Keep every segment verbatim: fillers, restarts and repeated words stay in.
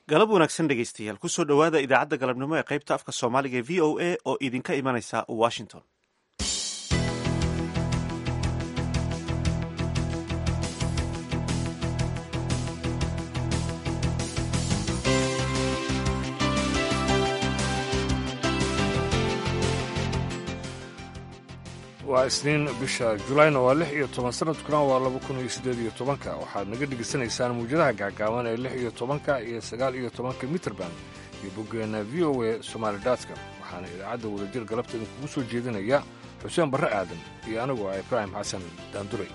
galab wanaagsan dhegaystayaal kusoo dhowaada idaacadda galabnimo ee qaybta afka soomaaliga ee v o a oo idinka imanaysa washington. waa isniin bisha julayna waa lix iyo toban sanadkuna waa laba kun iyo siddeed iyo tobanka waxaad naga dhegaysanaysaan muwjadaha gaagaaban ee lix iyo tobanka iyo sagaal iyo tobanka mitrband iyo boggeenna v o a somaali datka waxaana idaacadda wadajir galabta idinkugu soo jeedinaya xuseen barre aadan iyo anigu ah ibraahim xasan daanduray.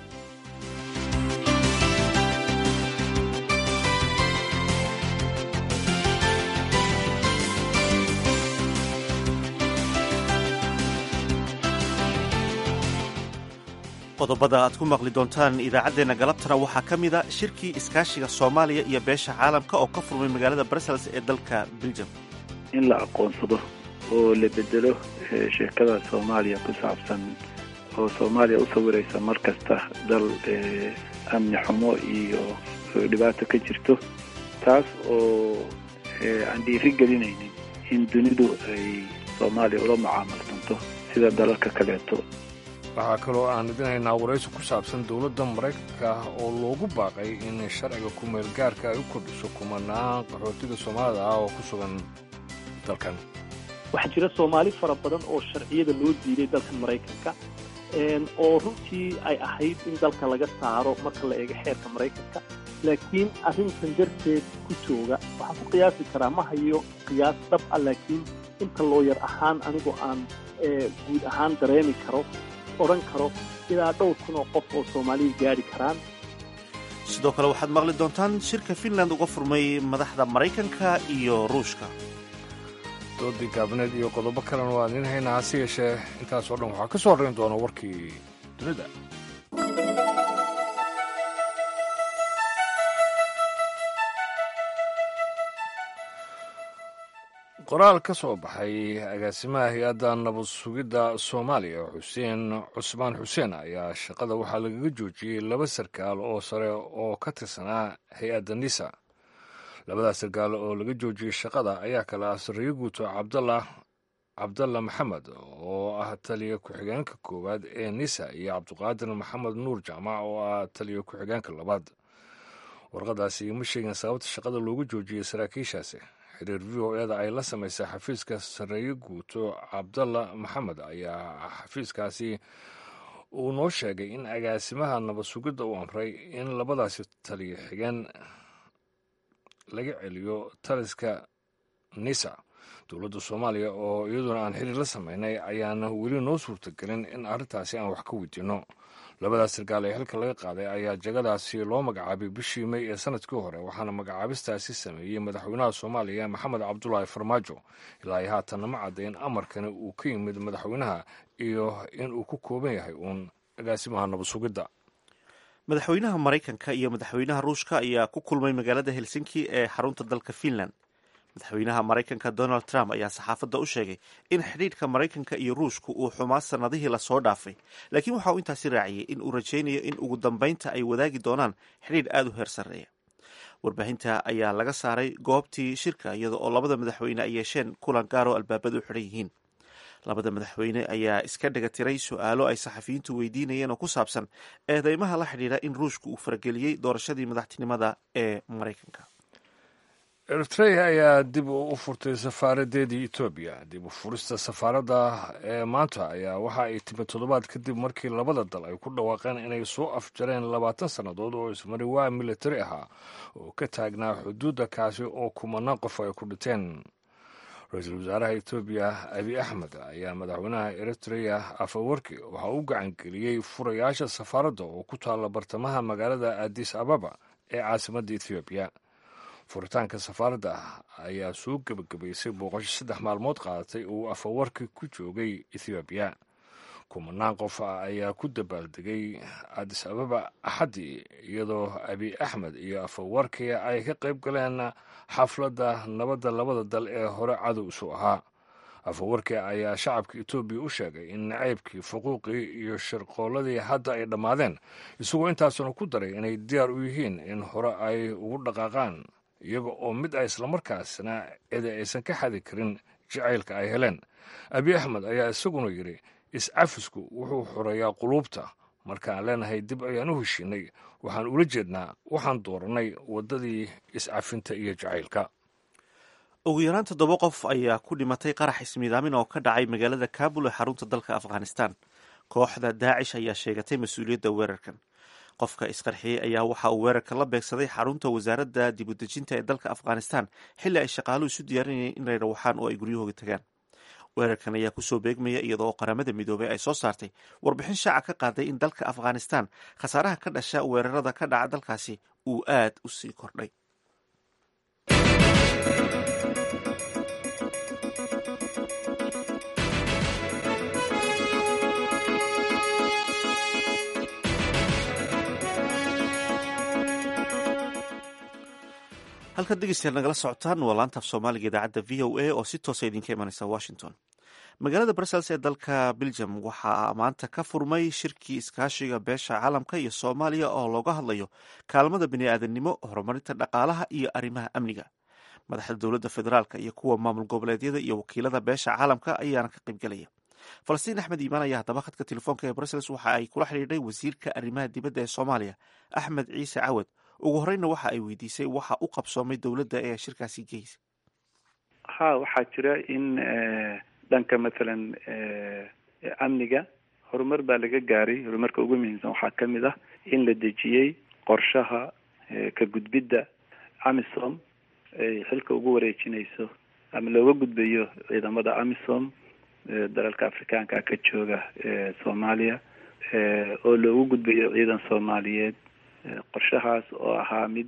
qodobada aad ku maqli doontaan idaacaddeenna galabtana waxaa ka mida shirkii iskaashiga soomaaliya iyo beesha caalamka oo ka furmay magaalada brussels ee dalka beljum. in la aqoonsado oo la bedelo sheekada soomaaliya ku saabsan oo soomaaliya u sawiraysa mar kasta dal amni xumo iyo dhibaato ka jirto, taas oo aan dhiiri gelinaynin in dunidu ay soomaaliya ula mucaamalsanto sida dalalka kaleeto. waxaa kaloo aan idinaynaa waraysi ku saabsan dowladda maraykanka oo loogu baaqay in sharciga ku-meel gaarka ay u kordhiso kumanaan qaxootiga soomaalida ah oo ku sugan dalkan. waxaa jira soomaali fara badan oo sharciyada loo diiday dalkan maraykanka oo runtii ay ahayd in dalka laga saaro marka la eego xeerka maraykanka, laakiin arrintan darteed ku jooga. waxaan ku qiyaasi karaa ma hayo qiyaas dhab ah, laakiin inta looyar ahaan anigoo aan guud ahaan dareemi karo odhan karo ilaa dhowr kun oo qof oo soomaaliya gaadhi karaan. sidoo kale waxaad maqli doontaan shirka finland uga furmay madaxda maraykanka iyo ruushka. doodii gaabaneed iyo qodobo kalena waa nin haynaa, hase yeeshee intaasoo dhan waxaa ka soo horrayn doona warkii dunida. qoraal ka soo baxay agaasimaha hay-adda nabad sugidda soomaaliya xuseen cusmaan xuseen ayaa shaqada waxaa lagaga joojiyey laba sarkaal oo sare oo ka tirsanaa hay-adda nisa. labadaas sarkaal oo laga joojiyey shaqada ayaa kale ah sarreeye guuto cabdalla cabdalla maxamed oo ah taliya ku-xigeenka koowaad ee nisa iyo cabdiqaadir maxamed nuur jaamac oo ah taliya ku-xigeenka labaad. warqadaasi ma sheegin sababta shaqada loogu joojiyey saraakiishaasi. xiriir v o eda ay la samaysay xafiiska sarreeye guuto cabdalla maxamed ayaa xafiiskaasi uu noo sheegay in agaasimaha nabad sugidda uu amray in labadaasi taliya xigeen laga celiyo taliska nisa. dowladda soomaaliya oo iyaduna aan xiriir la samaynay ayaana weli noo suurtagelin in arrintaasi aan wax ka weydiinno. labadaas sarkaal ee xilka laga qaaday ayaa jagadaasi loo magacaabay bishii may ee sanadkii hore, waxaana magacaabistaasi sameeyey madaxweynaha soomaaliya maxamed cabdulaahi farmaajo. ilaa ay haatanna ma caddayn amarkani uu ka yimid madaxweynaha iyo in uu ku kooban yahay uun agaasimaha nabad sugidda. madaxweynaha maraykanka iyo madaxweynaha ruushka ayaa ku kulmay magaalada helsinki ee xarunta dalka finland. madaxweynaha maraykanka donald trump ayaa saxaafadda u sheegay in xidhiidhka maraykanka iyo ruushku uu xumaa sannadihii lasoo dhaafay, laakiin waxa uu intaasi raaciyey in uu rajaynayo in ugu dambaynta ay wadaagi doonaan xidhiidh aad u heer sarreeya. warbaahinta ayaa laga saaray goobtii shirka iyada oo labada madaxweyne ay yeesheen kulan gaar oo albaabadu xidhan yihiin. labada madaxweyne ayaa iska dhaga tiray su-aalo ay saxafiyiintu weydiinayeen oo ku saabsan eedeymaha la xidhiidha in ruushku uu farageliyey doorashadii madaxtinimada ee maraykanka. eritrea ayaa dib u furtay safaaradeedii etoobiya. dib u furista safaaradda ee maanta ayaa waxa ay timid toddobaad kadib markii labada dal ay ku dhawaaqeen inay soo afjareen labaatan sannadood oo ismari waa militari ahaa oo ka taagnaa xuduudda kaasi oo kumanaan qof ay ku dhinteen. ra-iisul wasaaraha etoobiya abiy axmed ayaa madaxweynaha eritrea afawarki waxa uu gacangeliyey furayaasha safaaradda oo ku taalla bartamaha magaalada addis ababa ee caasimadda ethoobiya. furitaanka safaaradda ayaa soo gebagabaysay booqasho saddex maalmood qaadatay uu afawarki ku joogay ethoobiya. kumanaan qof ayaa ku dabaaldegay addis ababa axaddii, iyadoo abiy axmed iyo afawarki ay ka qayb galeen xafladda nabadda labada dal ee hore cadow isu ahaa. afawarki ayaa shacabka etoobiya u sheegay in nacaybkii fuquuqii iyo shirqooladii hadda ay dhammaadeen, isagoo intaasuna ku daray inay diyaar u yihiin in hore ay ugu dhaqaaqaan iyaga oo mid ah islamarkaasna cidi aysan ka xadi karin jacaylka ay heleen. abiy axmed ayaa isaguna yidhi is-cafisku wuxuu xoreeyaa quluubta. markaan leenahay dib ayaan u heshiinay waxaan ula jeednaa waxaan doorannay waddadii iscafinta iyo jacaylka. ugu yaraan toddoba qof ayaa ku dhimatay qarax ismiidaamin oo ka dhacay magaalada kaabul ee xarunta dalka afghanistan. kooxda daacish ayaa sheegatay mas-uuliyadda weerarkan. qofka isqarxiyey ayaa waxa uu weerarka la beegsaday xarunta wasaaradda dibudejinta ee dalka afghanistan xilli ay shaqaaluhu isu diyaarinayeen inay rawaxaan oo ay guryahooga tagaan. weerarkan ayaa kusoo beegmaya iyadoo qaramada midoobay ay soo saartay warbixin shaaca ka qaaday in dalka afghanistan khasaaraha ka dhasha weerarada ka dhaca dalkaasi uu aad u sii kordhay. halkaad dhegeystayaal nagala socotaan waa laanta af soomaaliga idaacadda v o a oo si toosa idinka imanaysa washington. magaalada brussels ee dalka belgium waxaa maanta ka furmay shirkii iskaashiga beesha caalamka iyo soomaaliya oo looga hadlayo kaalmada bini-aadamnimo, horumarinta dhaqaalaha iyo arrimaha amniga. madaxda dowladda federaalka iyo kuwa maamul goboleedyada iyo wakiilada beesha caalamka ayaana ka qaybgelaya. falastiin axmed iimaan ayaa haddaba khadka telefoonka ee brussels waxa ay kula xidhiidhay wasiirka arrimaha dibadda ee soomaaliya axmed ciise cawad. ugu horeyna waxa ay weydiisay waxa u qabsoomay dowladda ee shirkaasi geysa. ha waxaa jira in dhanka mathalan amniga horumar baa laga gaaray. horumarka ugu muhiimsan waxaa ka mid ah in la dejiyey qorshaha ka gudbidda amisom ay xilka ugu wareejinayso ama looga gudbayo ciidamada amisom dalalka afrikaanka ka jooga soomaaliya oo loogu gudbayo ciidan soomaaliyeed. qorshahaas oo ahaa mid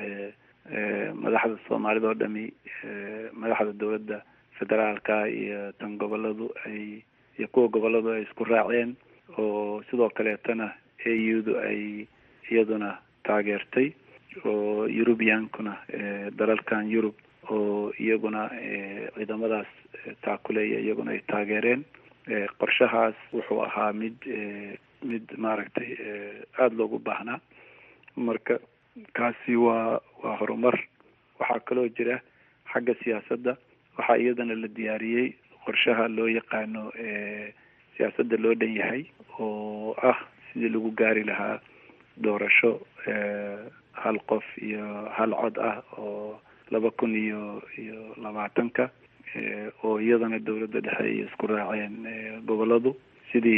madaxda soomaalida oo dhami madaxda dowladda federaalka iyo tan goboladu ay iyo kuwa goboladu ay isku raaceen oo sidoo kaleetana a u du ay iyaduna taageertay oo eurubiyankuna dalalkan yurub oo iyaguna ciidamadaas taakuleeya iyaguna ay taageereen. qorshahaas wuxuu ahaa mid mid maaragtay aada loogu baahnaa. marka kaasi waa waa horumar. waxaa kaloo jira xagga siyaasadda waxaa iyadana la diyaariyey qorshaha loo yaqaano siyaasadda loo dhan yahay oo ah sidii lagu gaari lahaa doorasho hal qof iyo hal cod ah oo laba kun iyo iyo labaatanka oo iyadana dowladda dhexe ay isku raaceen goboladu sidii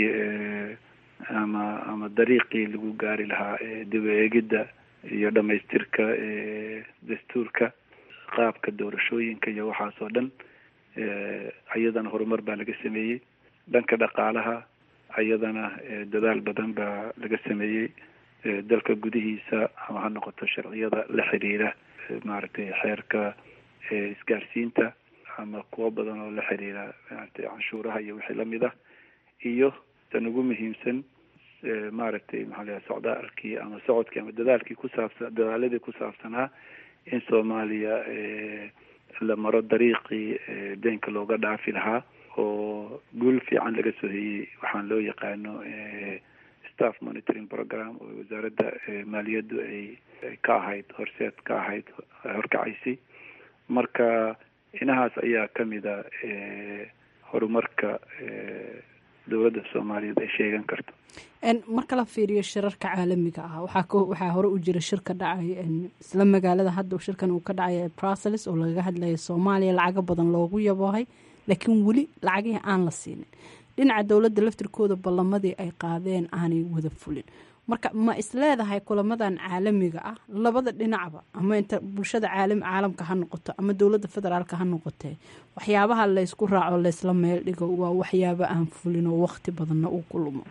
ama ama dariiqii lagu gaari lahaa dib u eegidda iyo dhamaystirka dastuurka qaabka doorashooyinka iyo waxaas oo dhan. iyadana horumar baa laga sameeyey. dhanka dhaqaalaha iyadana dadaal badan baa laga sameeyey dalka gudihiisa ama ha noqoto sharciyada la xiriira maaragtay xeerka isgaarsiinta ama kuwo badan oo la xiriira maaragtay canshuuraha iyo wixii lamid ah. iyo tan ugu muhiimsan maaragtay maxaa la yidhaha socdaalkii ama socodkii ama dadaalkii ku saabsan dadaaladii ku saabsanaa in soomaaliya la maro dariiqii deynka looga dhaafi lahaa oo guul fiican laga soo heyey waxaan loo yaqaano staff monitoring program oo wasaaradda maaliyaddu ay ka ahayd horseed ka ahayd horkacaysay. marka inahaas ayaa kamida horumarka dowladda soomaaliyeed ay sheegan karto. marka la fiiriyo shirarka caalamiga ah waxaa waxaa hore u jira shir ka dhacay isla magaalada hadda shirkan uu ka dhacay Brussels oo laga hadlayo Soomaaliya lacago badan loogu yaboohay laakiin weli lacagihii aan la siinin. dhinaca dowladda laftirkooda ballamadii ay qaadeen aanay wada fulin. marka ma isleedahay kulamadan caalamiga ah labada dhinacba ama inta bulshada caalam caalamka ha noqoto ama dowladda federaalka ha noqotee waxyaabaha la isku raaco la isla meel dhigo waa waxyaabo aan fulin oo waqti badanna uu ku lumo.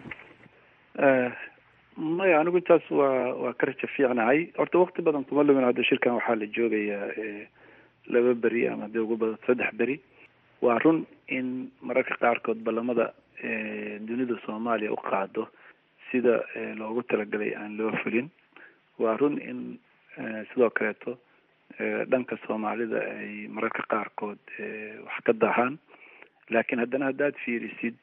maya anigu taas waa waa ka rajo fiicnahay. horta waqti badan kuma lumin. hadda shirkan waxaa la joogayaa laba beri ama dee ugu badan saddex beri. waa run in mararka qaarkood ballamada dunida soomaaliya u qaado sida loogu talagalay aan loo fulin. waa run in sidoo kaleeto dhanka soomaalida ay mararka qaarkood wax ka daahaan. laakiin haddana haddaad fiirisid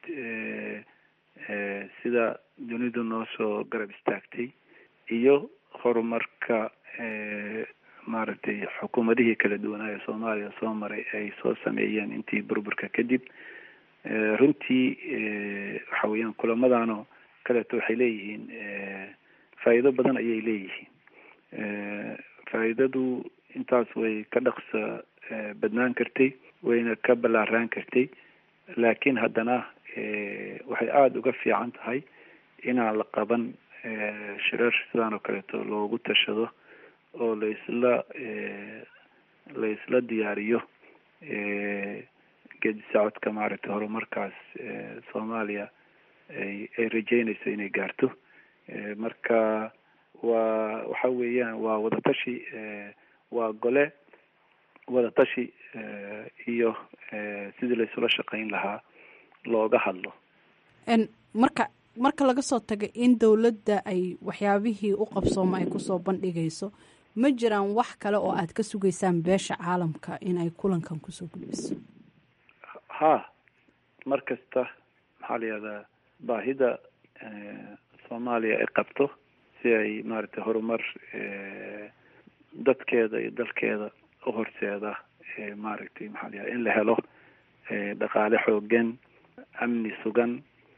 sida dunidu noo soo garab istaagtay iyo horumarka maaragtay xukuumadihii kala duwanaayo soomaaliya soo maray ay soo sameeyeen intii burburka kadib. runtii waxa weeyaan kulamadaanoo kaleeto waxay leeyihiin faa'iido badan ayay leeyihiin. faa'iidadu intaas way ka dhaqsa badnaan kartay, wayna ka ballaaraan kartay, laakiin haddana waxay aada uga fiican tahay inaan la qaban shirar sidaan oo kaleeto loogu tashado oo laisla la isla diyaariyo geedi socodka maaragtay horumarkaas soomaaliya ay ay rajeynayso inay gaarto. marka waa waxa weeyaan waa wadatashi waa gole wadatashi iyo sidii laysula shaqayn lahaa looga hadlo. marka marka laga soo taga in dowladda ay waxyaabihii u qabsooma ay kusoo bandhigayso, ma jiraan wax kale oo aad ka sugaysaan beesha caalamka in ay kulankan kusoo gudbiso? ha mar kasta maxaa la yihahdaa baahida soomaaliya ay qabto si ay maaragtay horumar dadkeeda iyo dalkeeda u horseeda maaragtay maxaa la yihahda in la helo dhaqaale xoogan, amni sugan,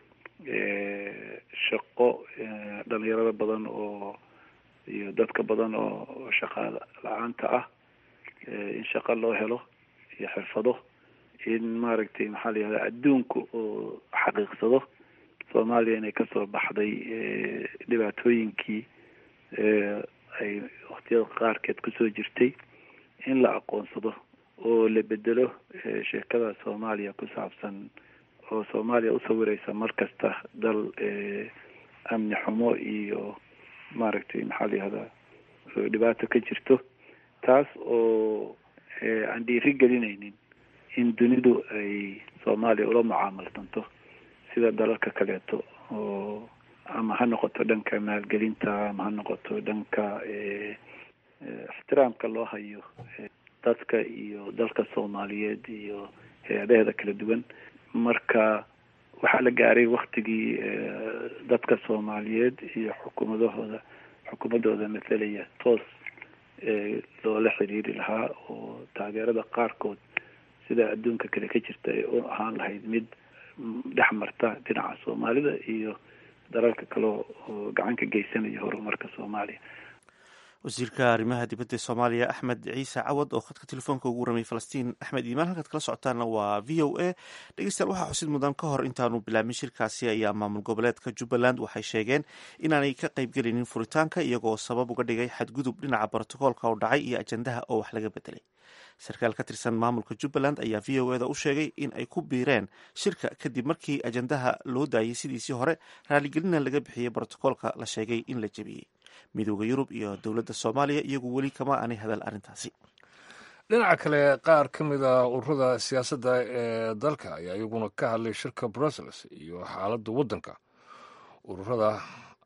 shaqo dhalinyarada badan oo iyo dadka badan oo shaqa la-aanta ah in shaqo loo helo iyo xirfado, in maaragtay maxaa la yihahda adduunku oo xaqiiqsado soomaaliya inay kasoo baxday dhibaatooyinkii ay waktiyada qaarkeed kusoo jirtay, in la aqoonsado oo la bedelo sheekada soomaaliya ku saabsan oo soomaaliya u sawiraysa mar kasta dal amni xumo iyo maaragtay maxaa la yihahdaa dhibaato ka jirto, taas oo aan dhiiri gelinaynin in dunidu ay soomaaliya ula mucaamalsanto sida dalalka kaleeto, oo ama ha noqoto dhanka maalgelinta, ama ha noqoto dhanka ixtiraamka loo hayo dadka iyo dalka soomaaliyeed iyo hay-adaheeda kala duwan. marka waxaa la gaaray waktigii dadka soomaaliyeed iyo xukuumadahooda xukuumadooda mathalaya toos loola xiriiri lahaa, oo taageerada qaarkood sida adduunka kale ka jirta ay u ahaan lahayd mid dhex marta dhinaca soomaalida iyo dalalka kale oo gacan ka geysanaya horumarka soomaaliya. wasiirka arrimaha dibadda soomaaliya axmed ciise cawad oo khadka telefoonka ugu waramay falastiin axmed iimaan. halkaad kala socotaana waa v o a. dhegeystayaal waxaa xusid mudan ka hor intaanu bilaabin shirkaasi ayaa maamul goboleedka jubbaland waxay sheegeen inaanay ka qaybgelinin furitaanka, iyagoo sabab uga dhigay xadgudub dhinaca brotokoolka oo dhacay iyo ajandaha oo wax laga bedelay. sarkaal ka tirsan maamulka jubbaland ayaa v o eda u sheegay in ay ku biireen shirka kadib markii ajandaha loo daayay sidiisii hore, raaligelina laga bixiyey brotokoolka la sheegay in la jebiyey. midooda yurub iyo dowladda soomaaliya iyagu weli kama aanay hadal arrintaasi. dhinaca kale, qaar ka mid a ururada siyaasadda ee dalka ayaa iyaguna ka hadlay shirka brussels iyo xaaladda waddanka. ururada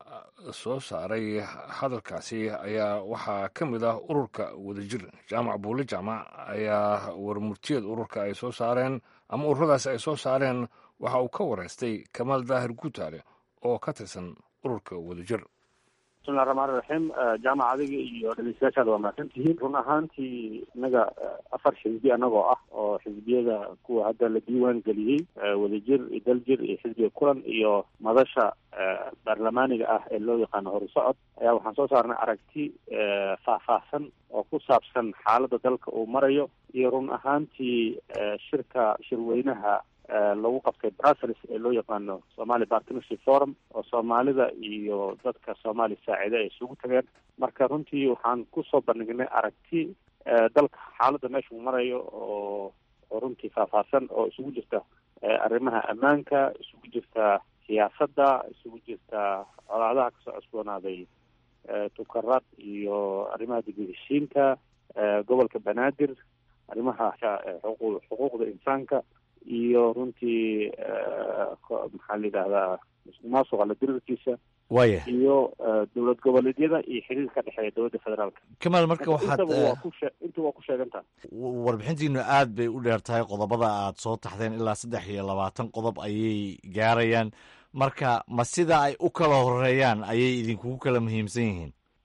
soo saaray hadalkaasi ayaa waxaa ka mid ah ururka wadajir. jaamac buule jaamac ayaa warmurtiyeed ururka ay soo saareen ama ururadaas ay soo saareen waxa uu ka wareystay kamaal daahir guutaale oo ka tirsan ururka wadajir. bismillahi raxmaan raxiim. jaamac adiga iyo dhegeystayaashaada waa mahadsan tihiin. run ahaantii inaga afar xisbi anagoo ah oo xisbiyada kuwa hadda la diiwaan geliyey, wadajir iyo daljir iyo xisbiga kulan iyo madasha baarlamaaniga ah ee loo yaqaano horusocod, ayaa waxaan soo saarnay aragti faahfaahsan oo ku saabsan xaaladda dalka uu marayo iyo run ahaantii shirka shirweynaha lagu qabtay brussels ee loo yaqaano somali partnership forum oo soomaalida iyo dadka soomaali saacida ay isugu tageen. marka runtii waxaan kusoo bandhignay aragti dalka xaaladda meesha uu marayo oo oo runtii faahfaahsan oo isugu jirta arrimaha ammaanka, isugu jirta siyaasadda, isugu jirta colaadaha kasoo cusboonaaday tukarad iyo arrimaha dib u heshiinta, gobolka banaadir, arrimaha xuquuqda insaanka iyo runtii maxaa la yidhahdaa musuqmaasuqa la dirirkiisa waya iyo dowlad goboleedyada iyo xiriir ka dhexeeya dowladda federaalka. kamaal, marka waxaad inta waa ku sheegantaha. warbixintiinu aad bay u dheer tahay, qodobada aad soo taxdeen ilaa saddex iyo labaatan qodob ayay gaarayaan. marka ma sida ay u kala horeeyaan ayay idinkugu kala muhiimsan yihiin?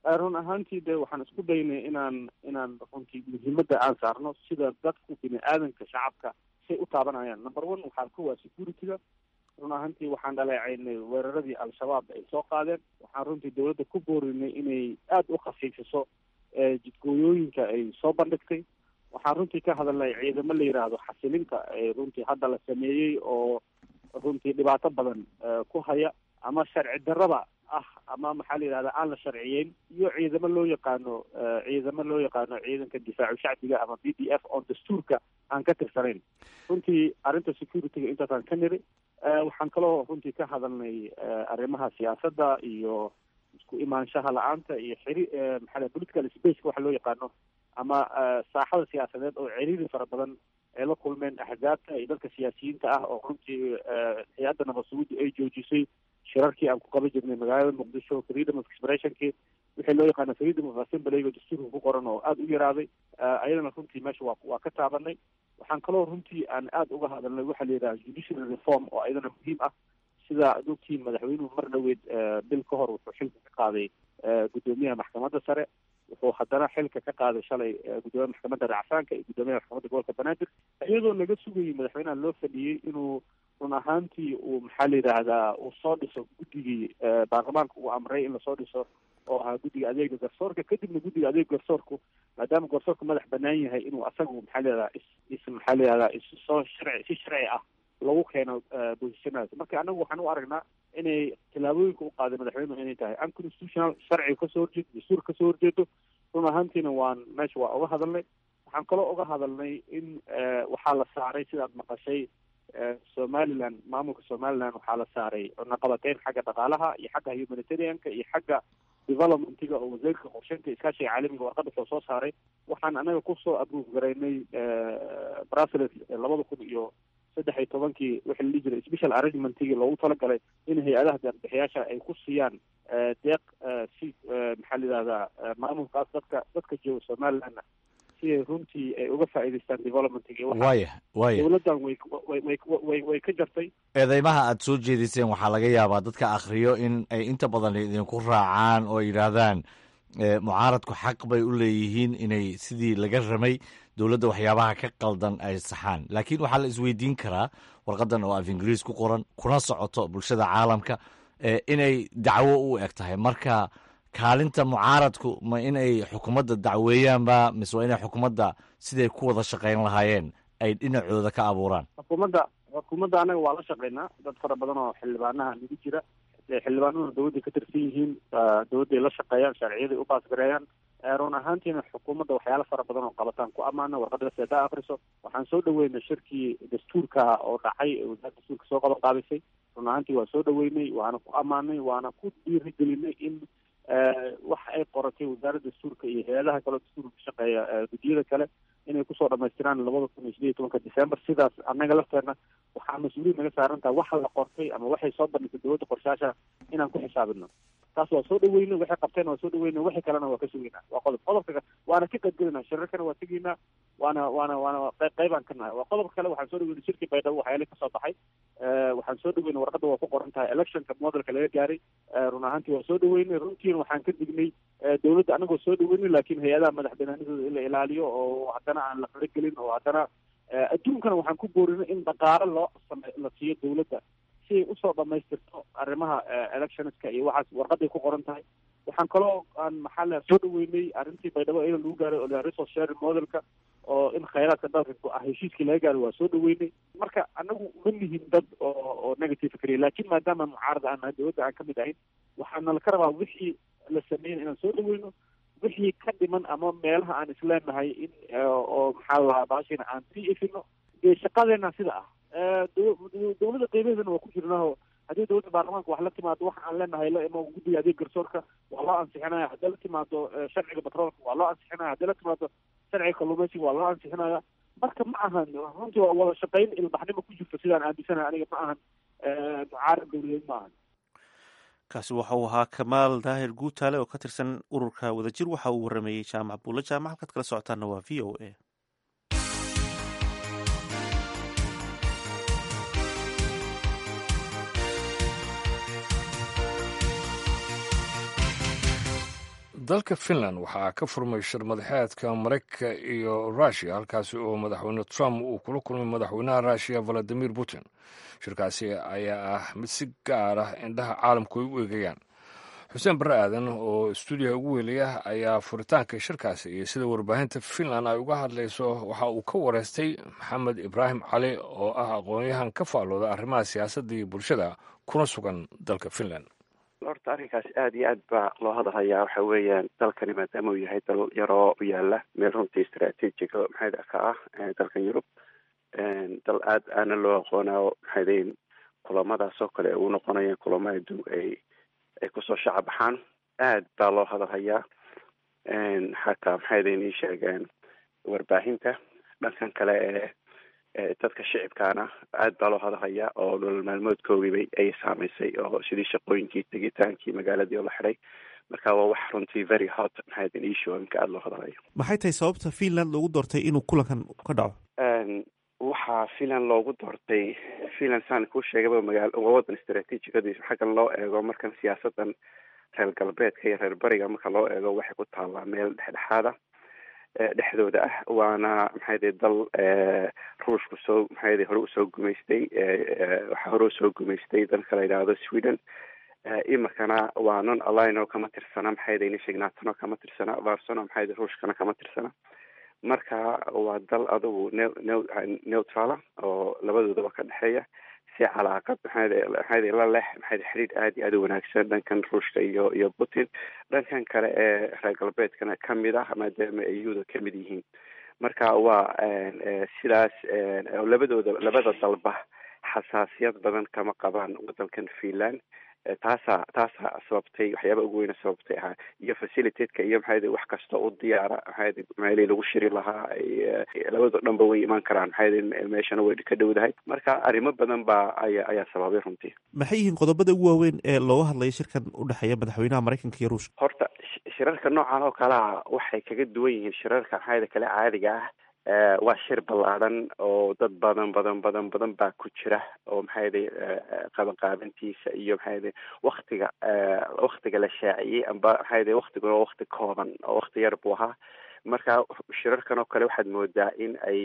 run ahaantii de waxaan isku daynay inaan inaan runtii muhiimadda aan saarno sida dadku bini aadanka shacabka say u taabanayaan. number one waxaa ku waa security-ga. run ahaantii waxaan dhaleecaynay weeraradii al-shabaab ay soo qaadeen. waxaan runtii dawladda ku boorinay inay aada u khafiifiso jidgooyooyinka ay soo bandhigtay. waxaan runtii ka hadalnay ciidamo la yidhaahdo xasilinta ee runtii hadda la sameeyey oo runtii dhibaato badan ku haya ama sharci darrada ah ama maxaa la yidhahda aan la sharciyeyn, iyo ciidamo loo yaqaano ciidamo loo yaqaano ciidanka difaacu shacbiga ama b d f oo dastuurka aan ka tirsanayn. runtii arrinta security-ga intaasaan ka niri. waxaan kaloo runtii ka hadalnay arrimaha siyaasadda iyo isku imaanshaha la-aanta iyo xiri maxaa political spaceka waxa loo yaqaano ama saaxada siyaasadeed oo ciriiri fara badan ay la kulmeen axzaabta iyo dadka siyaasiyiinta ah oo runtii hay-adda nabad sugidda ay joojisay shirarkii aan ku qaban jirnay magaalada muqdisho, freedom of expressionkii wixii loo yaqaano freedom of assemblyga dastuurka ku qoran oo aada u yaraaday. ayadana runtii meesha waa waa ka taabanay. waxaan kaloo runtii aan aada uga hadalnay waxaa la yidhaha judicial reform oo ayadana muhiim ah. sida ad ogtiin madaxweynuhu mar dhaweyd bil ka hor wuxuu xilka ka qaaday guddoomiyaha maxkamadda sare, wuxuu haddana xilka ka qaaday shalay guddoomiyaha maxkamadda racfaanka iyo guddoomiyaha maxkamadda gobolka banaadir, iyadoo laga sugayay madaxweynaha loo fadhiyey inuu run ahaantii uu maxaa la yidhaahdaa uu soo dhiso guddigii baarlamaanka uu amray in lasoo dhiso oo ahaa guddiga adeega garsoorka. kadibna guddiga adeega garsoorku maadaama garsoorka madax banaan yahay inuu asagu maxaa la yidhahdaa is is maxaa la yidhahdaa is soo sharci si sharci ah lagu keeno bosishanadas. marka anagu waxaan u aragnaa inay tallaabooyinka u qaaday madaxweynuhu inay tahay unconstitutional, sharciga kasoo horjeedo, dastuurka kasoo horjeedo. run ahaantiina waan meesha waa uga hadalnay. waxaan kaloo uga hadalnay in waxaa la saaray sidaad maqashay somaliland, maamulka somaliland waxaa la saaray cunaqabateyn xagga dhaqaalaha iyo xagga humanitarianka iyo xagga developmentiga oo wasiirka qorsheynta iskaashiga caalamiga warqada soo soo saaray. waxaan anaga kusoo approve garaynay brussels labada kun iyo saddex iyo tobankii wixii la dhihi jiray special arrangementigii loogu talagalay in hay-adaha deeqbixiyaasha ay ku siiyaan deeq si maxaa la yidhahdaa maamulkaas dadka dadka jooga somalilandna si ay runtii ay uga faa'iidaystaan developmentiga. waya waya dawladdan way way way way ka jartay. eedeymaha aada soo jeediseen waxaa laga yaabaa dadka akhriyo in ay inta badan idinku raacaan oo yidhaahdaan mucaaradku xaq bay u leeyihiin inay sidii laga ramay dowladda waxyaabaha ka qaldan ay saxaan. laakiin waxaa la isweydiin karaa warqadan oo af ingiriis ku qoran kuna socoto bulshada caalamka inay dacwo u eg tahay. marka kaalinta mucaaradku ma inay xukuumadda dacweeyaanba mise waa inay xukuumadda siday ku wada shaqayn lahaayeen ay dhinacooda ka abuuraan? xukuumadda xukuumadda anaga waa la shaqaynaa. dad fara badan oo xildhibaanaha nagu jira, xildhibaanaduna dawladday ka tirsan yihiin, dawladday la shaqeeyaan, sharciyaday u baasgareeyaan. run ahaantiina xukuumadda waxyaalo fara badan oo qabataan ku ammaana. warqada seedaa akriso waxaan soo dhaweynay shirkii dastuurka oo dhacay ee wasaaradda dastuurka soo qaban qaadisay. run ahaantii waa soo dhaweynay, waana ku ammaanay, waana ku dhiirigelinay in waxa ay qoratay wasaaradda dastuurka iyo hay-adaha kaleo dastuurka ka shaqeeya guddiyada kale inay kusoo dhamaystiraan labada kun iyo sideed iyo tobanka december. sidaas annaga lafteena waxaa mas-uuliyad naga saaran tahay waxa la qortay ama waxay soo bandhigtay dawladda qorshaasha inaan ku xisaabino. taas waa soo dhaweynay, waxay qabteen waa soo dhaweynay, waxay kalena waa ka sugeynaa. waa qodob qodobka waana ka qaybgelinaa, shirarkana waa tegeynaa, waana waana waana qaybaan ka nahay. waa qodobka kale waxaan soo dhaweynay shirkii baydhabo waxyaala kasoo baxay. waxaan soo dhaweynay warqadda waa ku qoran tahay electionka modelka laga gaaray. run ahaantii waa soo dhaweynay. runtiina waxaan ka dignay dawladda anagoo soo dhaweynay laakiin hay-adaha madax banaanidooda in la ilaaliyo oo haddana aan la faragelin oo haddana adduunkana waxaan ku boorinay in dhaqaale loo same la siiyo dawladda si ay usoo dhamaystirto arrimaha electionska iyo waxaas warqaday ku qoran tahay. waxaan kaloo aan maxaa la soo dhaweynay arrintii baydhabo iyada lagu gaaray oo resource sharing modelka oo in khayraadka dalka ah heshiiskii laga gaaray waa soo dhaweynay. marka anagu ma nihin dad oo oo negative fikriya, laakiin maadaama mucaarada aan nahay dawladda aan kamid ahayn waxaana laka rabaa wixii la sameyn inaan soo dhaweyno, wixii ka dhiman ama meelaha aan isleenahay in oo maxaa lahaa baashina aan sii ifino. dee shaqadeena sida ah dawladda qeybaheedana waa ku jirnaaho haddii dawladda baarlamaanka wax la timaado waxa aan leenahay la imo guddiga adeeg garsoorka waa loo ansixinaya. haddii la timaado sharciga batroolka waa loo ansixinaya. haddii la timaado sharciga kalluumeysiga waa loo ansixinaya. marka ma ahan runtii waa wada shaqayn ilbaxnimo ku jirto sidaan aaminsanahay aniga. ma ahan mucaarad dawladeed ma ahan. kaasi waxa uu ahaa kamaal daahir guutaale oo ka tirsan ururka wadajir. waxa uu warameeyey jaamac buulle jaamac. halkaad kala socotaana waa v o a. dalka finland waxaa ka furmay shir madaxeedka maraykanka iyo rushia halkaasi oo madaxweyne trump uu kula kulmay madaxweynaha rushia valadimir putin. shirkaasi ayaa ah mid si gaar ah indhaha caalamku ay u eegayaan. xuseen barre aadan oo stuudiyaha ugu weelaya ayaa furitaanka shirkaasi iyo sida warbaahinta finland ay uga hadlayso waxa uu ka wareystay maxamed ibraahim cali oo ah aqoon-yahan ka faallooda arrimaha siyaasadda iyo bulshada kuna sugan dalka finland. horta arrinkaas aada iyo aad baa loo hadalhayaa waxa weeyaan dalkani maadaama uu yahay dal yaroo u yaala meel runtii istraatiijiga maxayda ka ah dalkan yurub dal aad aana loo aqoonaa maxaydayn kulamadaas oo kale uu noqonayaan kulamo adduun ay ay kusoo shacabaxaan aad baa loo hadalhayaa xataa maxaydayn ii sheegeen warbaahinta dhankan kale ee dadka shicibkaana aad baa loo hadalhayaa oo nolol maalmoodkoogibay ay saamaysay oo sidii shaqooyinkii tegitaankii magaaladii oo la xiday marka waa wax runtii very hot maxaydan issue inka aada loo hadalhayo. maxay tahay sababta finland loogu doortay inuu kulankan ka dhaco? waxaa finland loogu doortay finland saan kuu sheegaba magaalo waa wadan istraatiijigadiisa xaggan loo eego markan siyaasadan reer galbeedka iyo reer bariga marka loo eego waxay ku taallaa meel dhexdhexaada dhexdooda ah waana maxayde dal ruushku soo maxayde hore usoo gumaystay waxaa hore usoo gumaystay dalka la yidhaahdo sweden imarkana waa non align oo kama tirsana maxayde nishignaatano kama tirsana varsono maxayde ruushkana kama tirsana marka waa dal adugu ne ne neutrala oo labadoodaba ka dhexeeya si calaaqad maxayde maxayde la leh maxayde xiriir aada iyo aada u wanaagsan dhankan ruushka iyo iyo putin dhankan kale ee reer galbeedkana kamid ah maadaama ay yuda kamid yihiin marka waa sidaas labadooda labada dalba xasaasiyad badan kama qabaan wadankan finland taasaa taasaa sababtay waxyaaba ugu weyna sababtay ahaa iyo facilitateka iyo maxayde wax kasta u diyaara maxayde maxayde lagu shiri lahaa labado dhanba way imaan karaan maxayde meeshana way ka dhowdahay marka arrimo badan baa ayaa ayaa sababay runtii. maxay yihiin qodobada ugu waaweyn ee looga hadlayo shirkan u dhexeeya madaxweynaha maraykanka iyo ruushka? horta shirarka noocan oo kalea waxay kaga duwan yihiin shirarka maxayde kale caadiga ah waa shir ballaadhan oo dad badan badan badan badan baa ku jira oo maxayde qabanqaabantiisa iyo maxayde waktiga waktiga la shaaciyey amba maxayde waktiguna waa wakti kooban oo wakti yar buu ahaa marka shirarkan oo kale waxaad moodaa in ay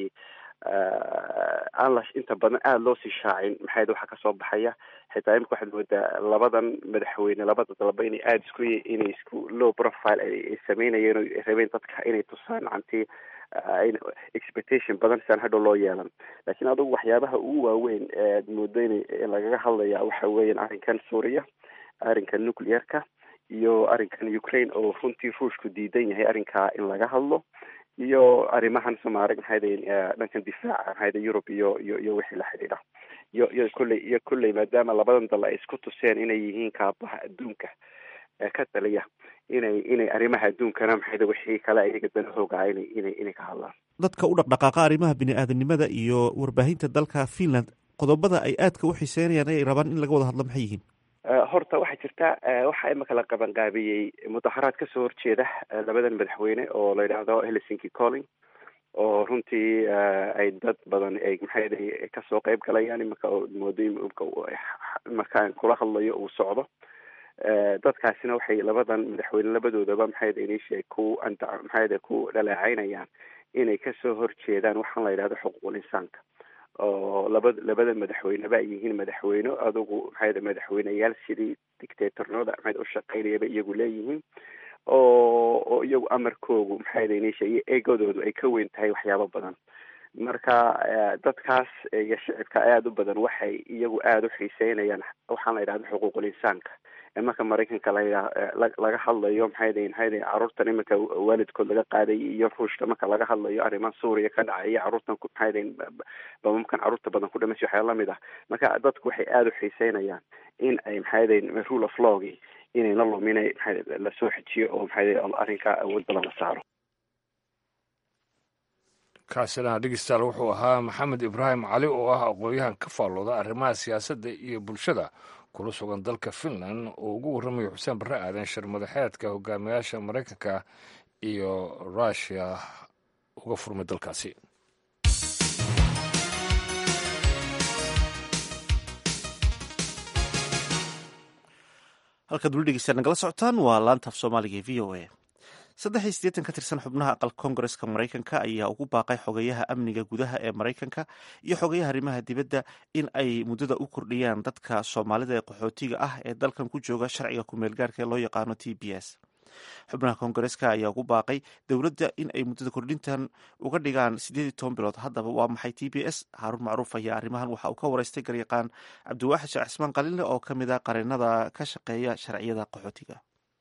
aan la inta badan aada loo sii shaacin maxayde waxaa kasoo baxaya xitaa imika waxaad moodaa labadan madaxweyne labada dalba inay aada isku inay isku low profile ay sameynayeen o rabeen dadka inay tusaan cantii expectation badan siaan hadhow loo yeelan laakiin adugu waxyaabaha ugu waaweyn ead moodo in lagaga hadlaya waxa weeyaan arrinkan suuriya arrinkan nuclearka iyo arrinkan ukraine oo runtii ruushku diidan yahay arrinkaa in laga hadlo iyo arrimahan somaarag maxayde dhankan difaaca maxayde yurub iyo iyo iyo wixii la xidhiidha iyo iyo kolley iyo kolley maadaama labadan dal ay isku tuseen inay yihiin kaabaha adduunka ka taliya inay inay arrimaha adduunkana maxayde wixii kale iyaga danahoogaa inay inay inay ka hadlaan. dadka u dhaqdhaqaaqa arrimaha bini-aadanimada iyo warbaahinta dalka finland qodobada ay aadka u xiseynayaan ay rabaan in laga wada hadlo maxay yihiin? horta waxaa jirta waxaa imika la qabanqaabiyey mudaharaad kasoo horjeeda labadan madaxweyne oo la yidhaahdo helsinki calling oo runtii ay dad badan ay maxayde kasoo qeyb galayaan imika moodo markaan kula hadlayo uu socdo dadkaasina waxay labadan madaxweyne labadoodaba maxayde inishe ku anta maxayde ku dhaleecaynayaan inay kasoo horjeedaan waxaan la yidhahdo xuquuqul insaanka oo laba labada madaxweyneba ay yihiin madaxweyne adugu maxayde madaxweyneyaal sidii dictatornooda maxayde u shaqeynayaba iyagu leeyihiin oo oo iyagu amarkoogu maxayde inishe iyo eegadoodu ay ka weyn tahay waxyaabo badan marka dadkaas iyo shicibka aada u badan waxay iyagu aada u xiiseynayaan waxaan la yidhahdo xuquuqul insaanka marka maraykanka la laga hadlayo maxayde maxayde carruurtan iminka waalidkood laga qaaday iyo ruushka marka laga hadlayo arrimaha suuriya ka dhacay iyo carruurtan maxayde bamamkan carruurta badan ku dhamaysa waxyaa lamid ah marka dadku waxay aada u xiiseynayaan in ay maxayde rule of lawgi inay la luminay maxayde lasoo xejiyo oo maxayde arrinkaa awood badan la saaro. kaasina dhegeystayaal wuxuu ahaa maxamed ibraahim cali oo ah aqoon-yahan ka faallooda arrimaha siyaasadda iyo bulshada kula sugan dalka finland oo ugu warramayo xuseen barre aadan shir madaxeedka hogaamiyaasha maraykanka iyo rushia uga furmay dalkaasi. halkaad weli dhegeystaan nagala socotaan waa laanta af soomaaliga e v o a. saddex iyo siddeetan ka tirsan xubnaha aqal koongareska maraykanka ayaa ugu baaqay xogeyaha amniga gudaha ee maraykanka iyo xogeyaha arrimaha dibadda in ay muddada u kordhiyaan dadka soomaalida ee qaxootiga ah ee dalkan ku jooga sharciga ku-meelgaarka ee loo yaqaano t b s. xubnaha koongareska ayaa ugu baaqay dowladda in ay muddada kordhintan uga dhigaan siddeed iyo toban bilood. haddaba waa maxay t b s? haaruun macruuf ayaa arrimahan waxa uu ka wareystay garyaqaan cabdiwaaxid sheekh cismaan qalinle oo ka mid ah qareenada ka shaqeeya sharciyada qaxootiga.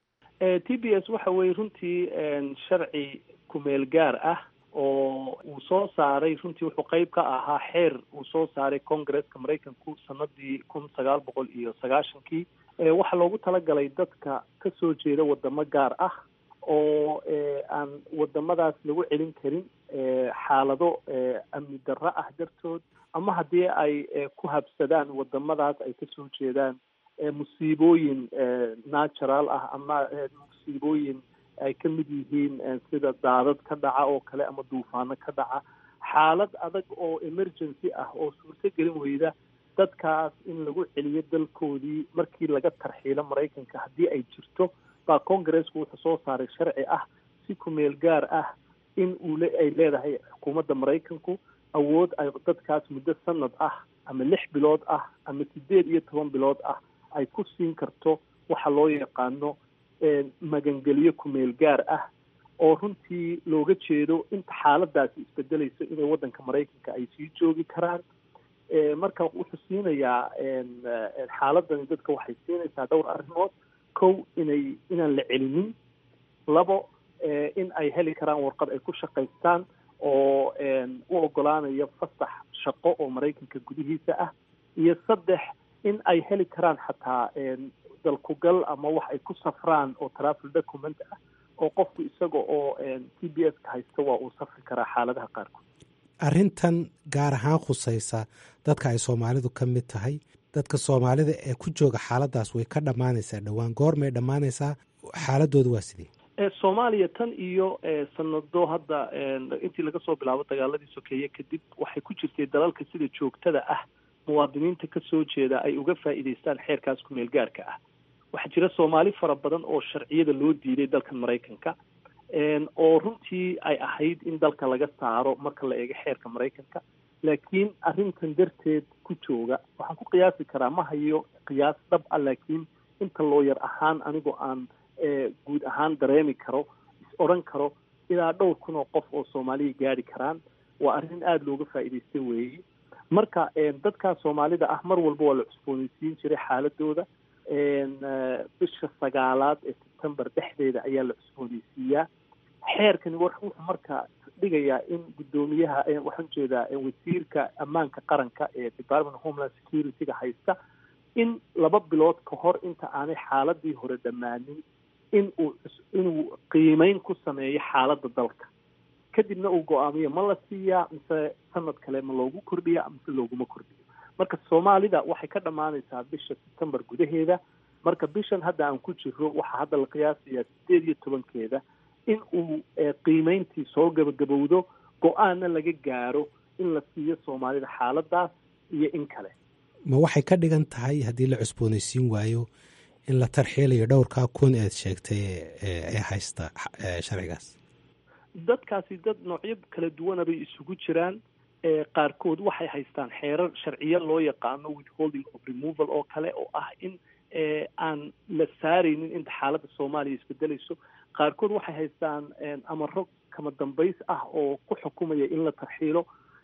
t b s waxa weeye runtii sharci kumeel gaar ah oo uu soo saaray, runtii wuxuu qeyb ka ahaa xeer uu soo saaray koongareska maraykanku sanadii kun sagaal boqol iyo sagaashankii. waxaa loogu talagalay dadka ka soo jeeda wadamo gaar ah oo aan wadamadaas lagu celin karin xaalado amni darro ah dartood, ama haddii ay ku habsadaan wadamadaas ay kasoo jeedaan musiibooyin natural ah ama musiibooyin ay ka mid yihiin sida daadad ka dhaca oo kale ama duufaano ka dhaca, xaalad adag oo emergency ah oo suurto gelin weyda dadkaas in lagu celiyo dalkoodii markii laga tarxiilo maraykanka haddii ay jirto, baa koongareesku wuxuu soo saaray sharci ah si kumeel gaar ah in uu ay leedahay xukuumadda maraykanku awood ay dadkaas muddo sanad ah ama lix bilood ah ama sideed iyo toban bilood ah ay ku siin karto waxa loo yaqaano magangeliyo kumeel gaar ah oo runtii looga jeedo inta xaaladaasi isbedelayso inay waddanka maraykanka ay sii joogi karaan. marka wuxuu siinayaa xaaladani dadka waxay siinaysaa dhowr arrimood. kow, inay inaan la celinin. labo, in ay heli karaan warqad ay ku shaqaystaan oo u ogolaanaya fasax shaqo oo maraykanka gudihiisa ah. iyo saddex, in ay heli karaan xataa dalkugal ama wax ay ku safraan oo travel document ah oo qofku isaga oo t b s ka haysta waa uu safri karaa xaaladaha qaarkood. arrintan gaar ahaan khusaysa dadka ay soomaalidu ka mid tahay, dadka soomaalida ee ku jooga xaaladaas way ka dhammaanaysaa dhowaan. goormay dhammaanaysaa? xaaladooda waa sidee? soomaaliya tan iyo sanado hadda intii laga soo bilaabo dagaaladii sokeeye kadib waxay ku jirtay dalalka sida joogtada ah muwaadiniinta ka soo jeeda ay uga faa'iidaystaan xeerkaas kumeel gaarka ah. waxaa jira soomaali fara badan oo sharciyada loo diiday dalkan maraykanka oo runtii ay ahayd in dalka laga saaro marka la eego xeerka maraykanka, laakiin arrintan darteed ku jooga. waxaan ku qiyaasi karaa, ma hayo qiyaas dhab ah, laakiin inta looyar ahaan anigoo aan guud ahaan dareemi karo, is odhan karo ilaa dhowr kun oo qof oo soomaaliya gaari karaan. waa arrin aada looga faa'iidaystay weeye. marka dadkaa soomaalida ah mar walba waa la cusboonaysiin jiray xaaladooda. bisha sagaalaad ee sebtembar dhexdeeda ayaa la cusboonaysiiyaa. xeerkani wuxuu marka dhigayaa in guddoomiyaha, waxaan jeedaa wasiirka ammaanka qaranka ee department of homeland security-ga haysta, in laba bilood ka hor inta aanay xaaladii hore dhammaanin in uu inuu qiimeyn ku sameeyo xaaladda dalka, kadibna uu go-aamiyo ma la siiyaa mise sanad kale ma loogu kordhiya mise looguma kordhiyo. marka soomaalida waxay ka dhammaanaysaa bisha sebtembar gudaheeda. marka bishan hadda aan ku jiro waxaa hadda la qiyaasayaa sideed iyo tobankeeda in uu qiimeyntii soo gabagabowdo, go-aanna laga gaaro in la siiyo soomaalida xaaladaas iyo in kale. ma waxay ka dhigan tahay haddii la cusboonaysiin waayo in la tarxiilayo dhowrkaa kun eed sheegtay ee haysta sharcigaas? dadkaasi dad noocyo kala duwana bay isugu jiraan. qaarkood waxay haystaan xeerar sharciyo loo yaqaano withholding of removal oo kale oo ah in aan la saaraynin inta xaaladda soomaaliya isbedelayso. qaarkood waxay haystaan amaro kama dambays ah oo ku xukumaya in la tarxiilo.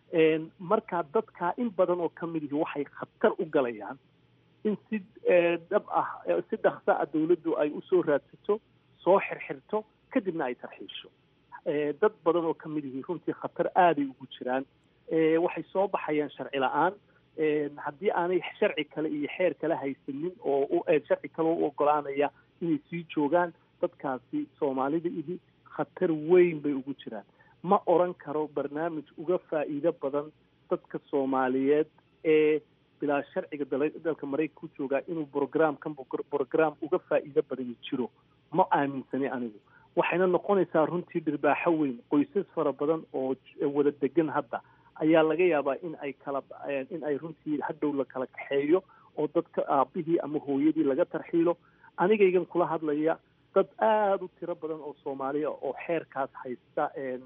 markaa dadkaa in badan oo ka mid ihi waxay khatar u galayaan in si dhab ah si dhaksa ah dawladdu ay usoo raadsato, soo xirxirto, kadibna ay tarxiisho. dad badan oo ka mid ihi runtii khatar aaday ugu jiraan. waxay soo baxayaan sharci la-aan haddii aanay sharci kale iyo xeer kale haysanin oo sharci kale u ogolaanaya inay sii joogaan. dadkaasi soomaalida ihi khatar weyn bay ugu jiraan. ma oran karo barnaamij uga faa'iido badan dadka soomaaliyeed ee bilaa sharciga dalka maraykanka ku joogaa inuu brograamkan brograam uga faa'iido badani jiro. ma aaminsani anigu. waxayna noqonaysaa runtii dhirbaaxo weyn. qoysas fara badan oo wada degan hadda ayaa laga yaabaa in ay kala in ay runtii hadhow la kala kaxeeyo oo dadka aabihii ama hooyadii laga tarxiilo. anigaygan kula hadlaya dad aada u tiro badan oo soomaaliya oo xeerkaas haysta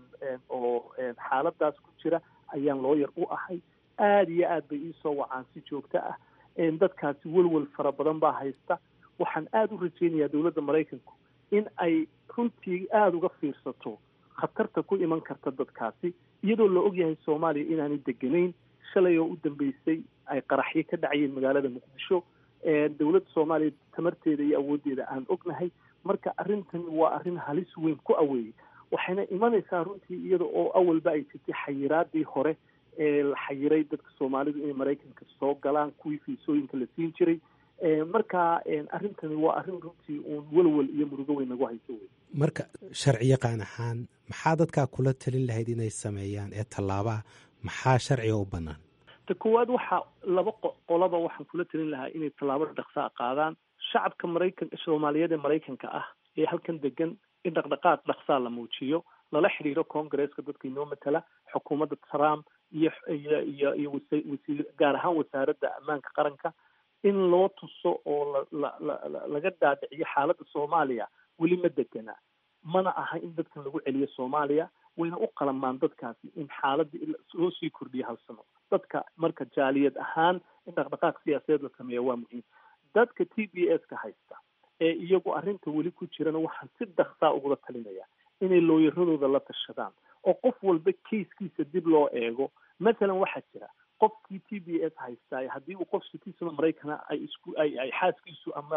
oo xaaladaas ku jira ayaan looyar u ahay. aada iyo aad bay iisoo wacaan si joogto ah. dadkaasi welwel fara badan baa haysta. waxaan aada u rajaynayaa dowladda maraykanku in ay runtii aada uga fiirsato khatarta ku iman karta dadkaasi, iyadoo la ogyahay soomaaliya inaanay deganayn. shalay oo u dambeysay ay qaraxyo ka dhacayeen magaalada muqdisho. dowladda soomaaliya tamarteeda iyo awooddeeda aan ognahay. marka arrintani waa arrin halis weyn ku aweeyey. waxayna imanaysaa runtii iyada oo awalba ay jirtay xayiraadii hore ee la xayiray dadka soomaalidu inay maraykanka soo galaan, kuwii fiisooyinka la siin jiray. marka arrintani waa arrin runtii uun welwel iyo murugo weyn nagu hayso wey. marka sharci yaqaan ahaan maxaa dadkaa kula talin lahayd inay sameeyaan ee tallaabaa maxaa sharciga u bannaan? ta koowaad waxaa laba qolaba waxaan kula talin lahaa inay tallaabo dhaqsaa qaadaan. shacabka maraykan soomaaliyeed ee maraykanka ah ee halkan degan in dhaqdhaqaaq dhaqsaa la muujiyo, lala xiriiro congaresska dadka inoo matala, xukuumadda Trump iyo iyo iyo iyo wasiir gaar ahaan wasaaradda ammaanka qaranka, in loo tuso oo la la laga dhaadhiciyo xaaladda Soomaaliya weli ma degana, mana aha in dadkan lagu celiyo Soomaaliya. wayna u qalamaan dadkaasi in xaaladda loo sii kordhiyo hal sano. dadka marka jaaliyad ahaan in dhaqdhaqaaq siyaasadeed la sameeya waa muhiim. dadka T B S-ka haysta ee iyagu arrinta weli ku jirana waxaan si dhaqsaa ugula talinaya inay looyaradooda la tashadaan oo qof walba keiskiisa dib loo eego. mathalan waxaa jira qofkii T B S haystaa haddii uu qof citizen Maraykana ay isku ay ay xaaskiisu ama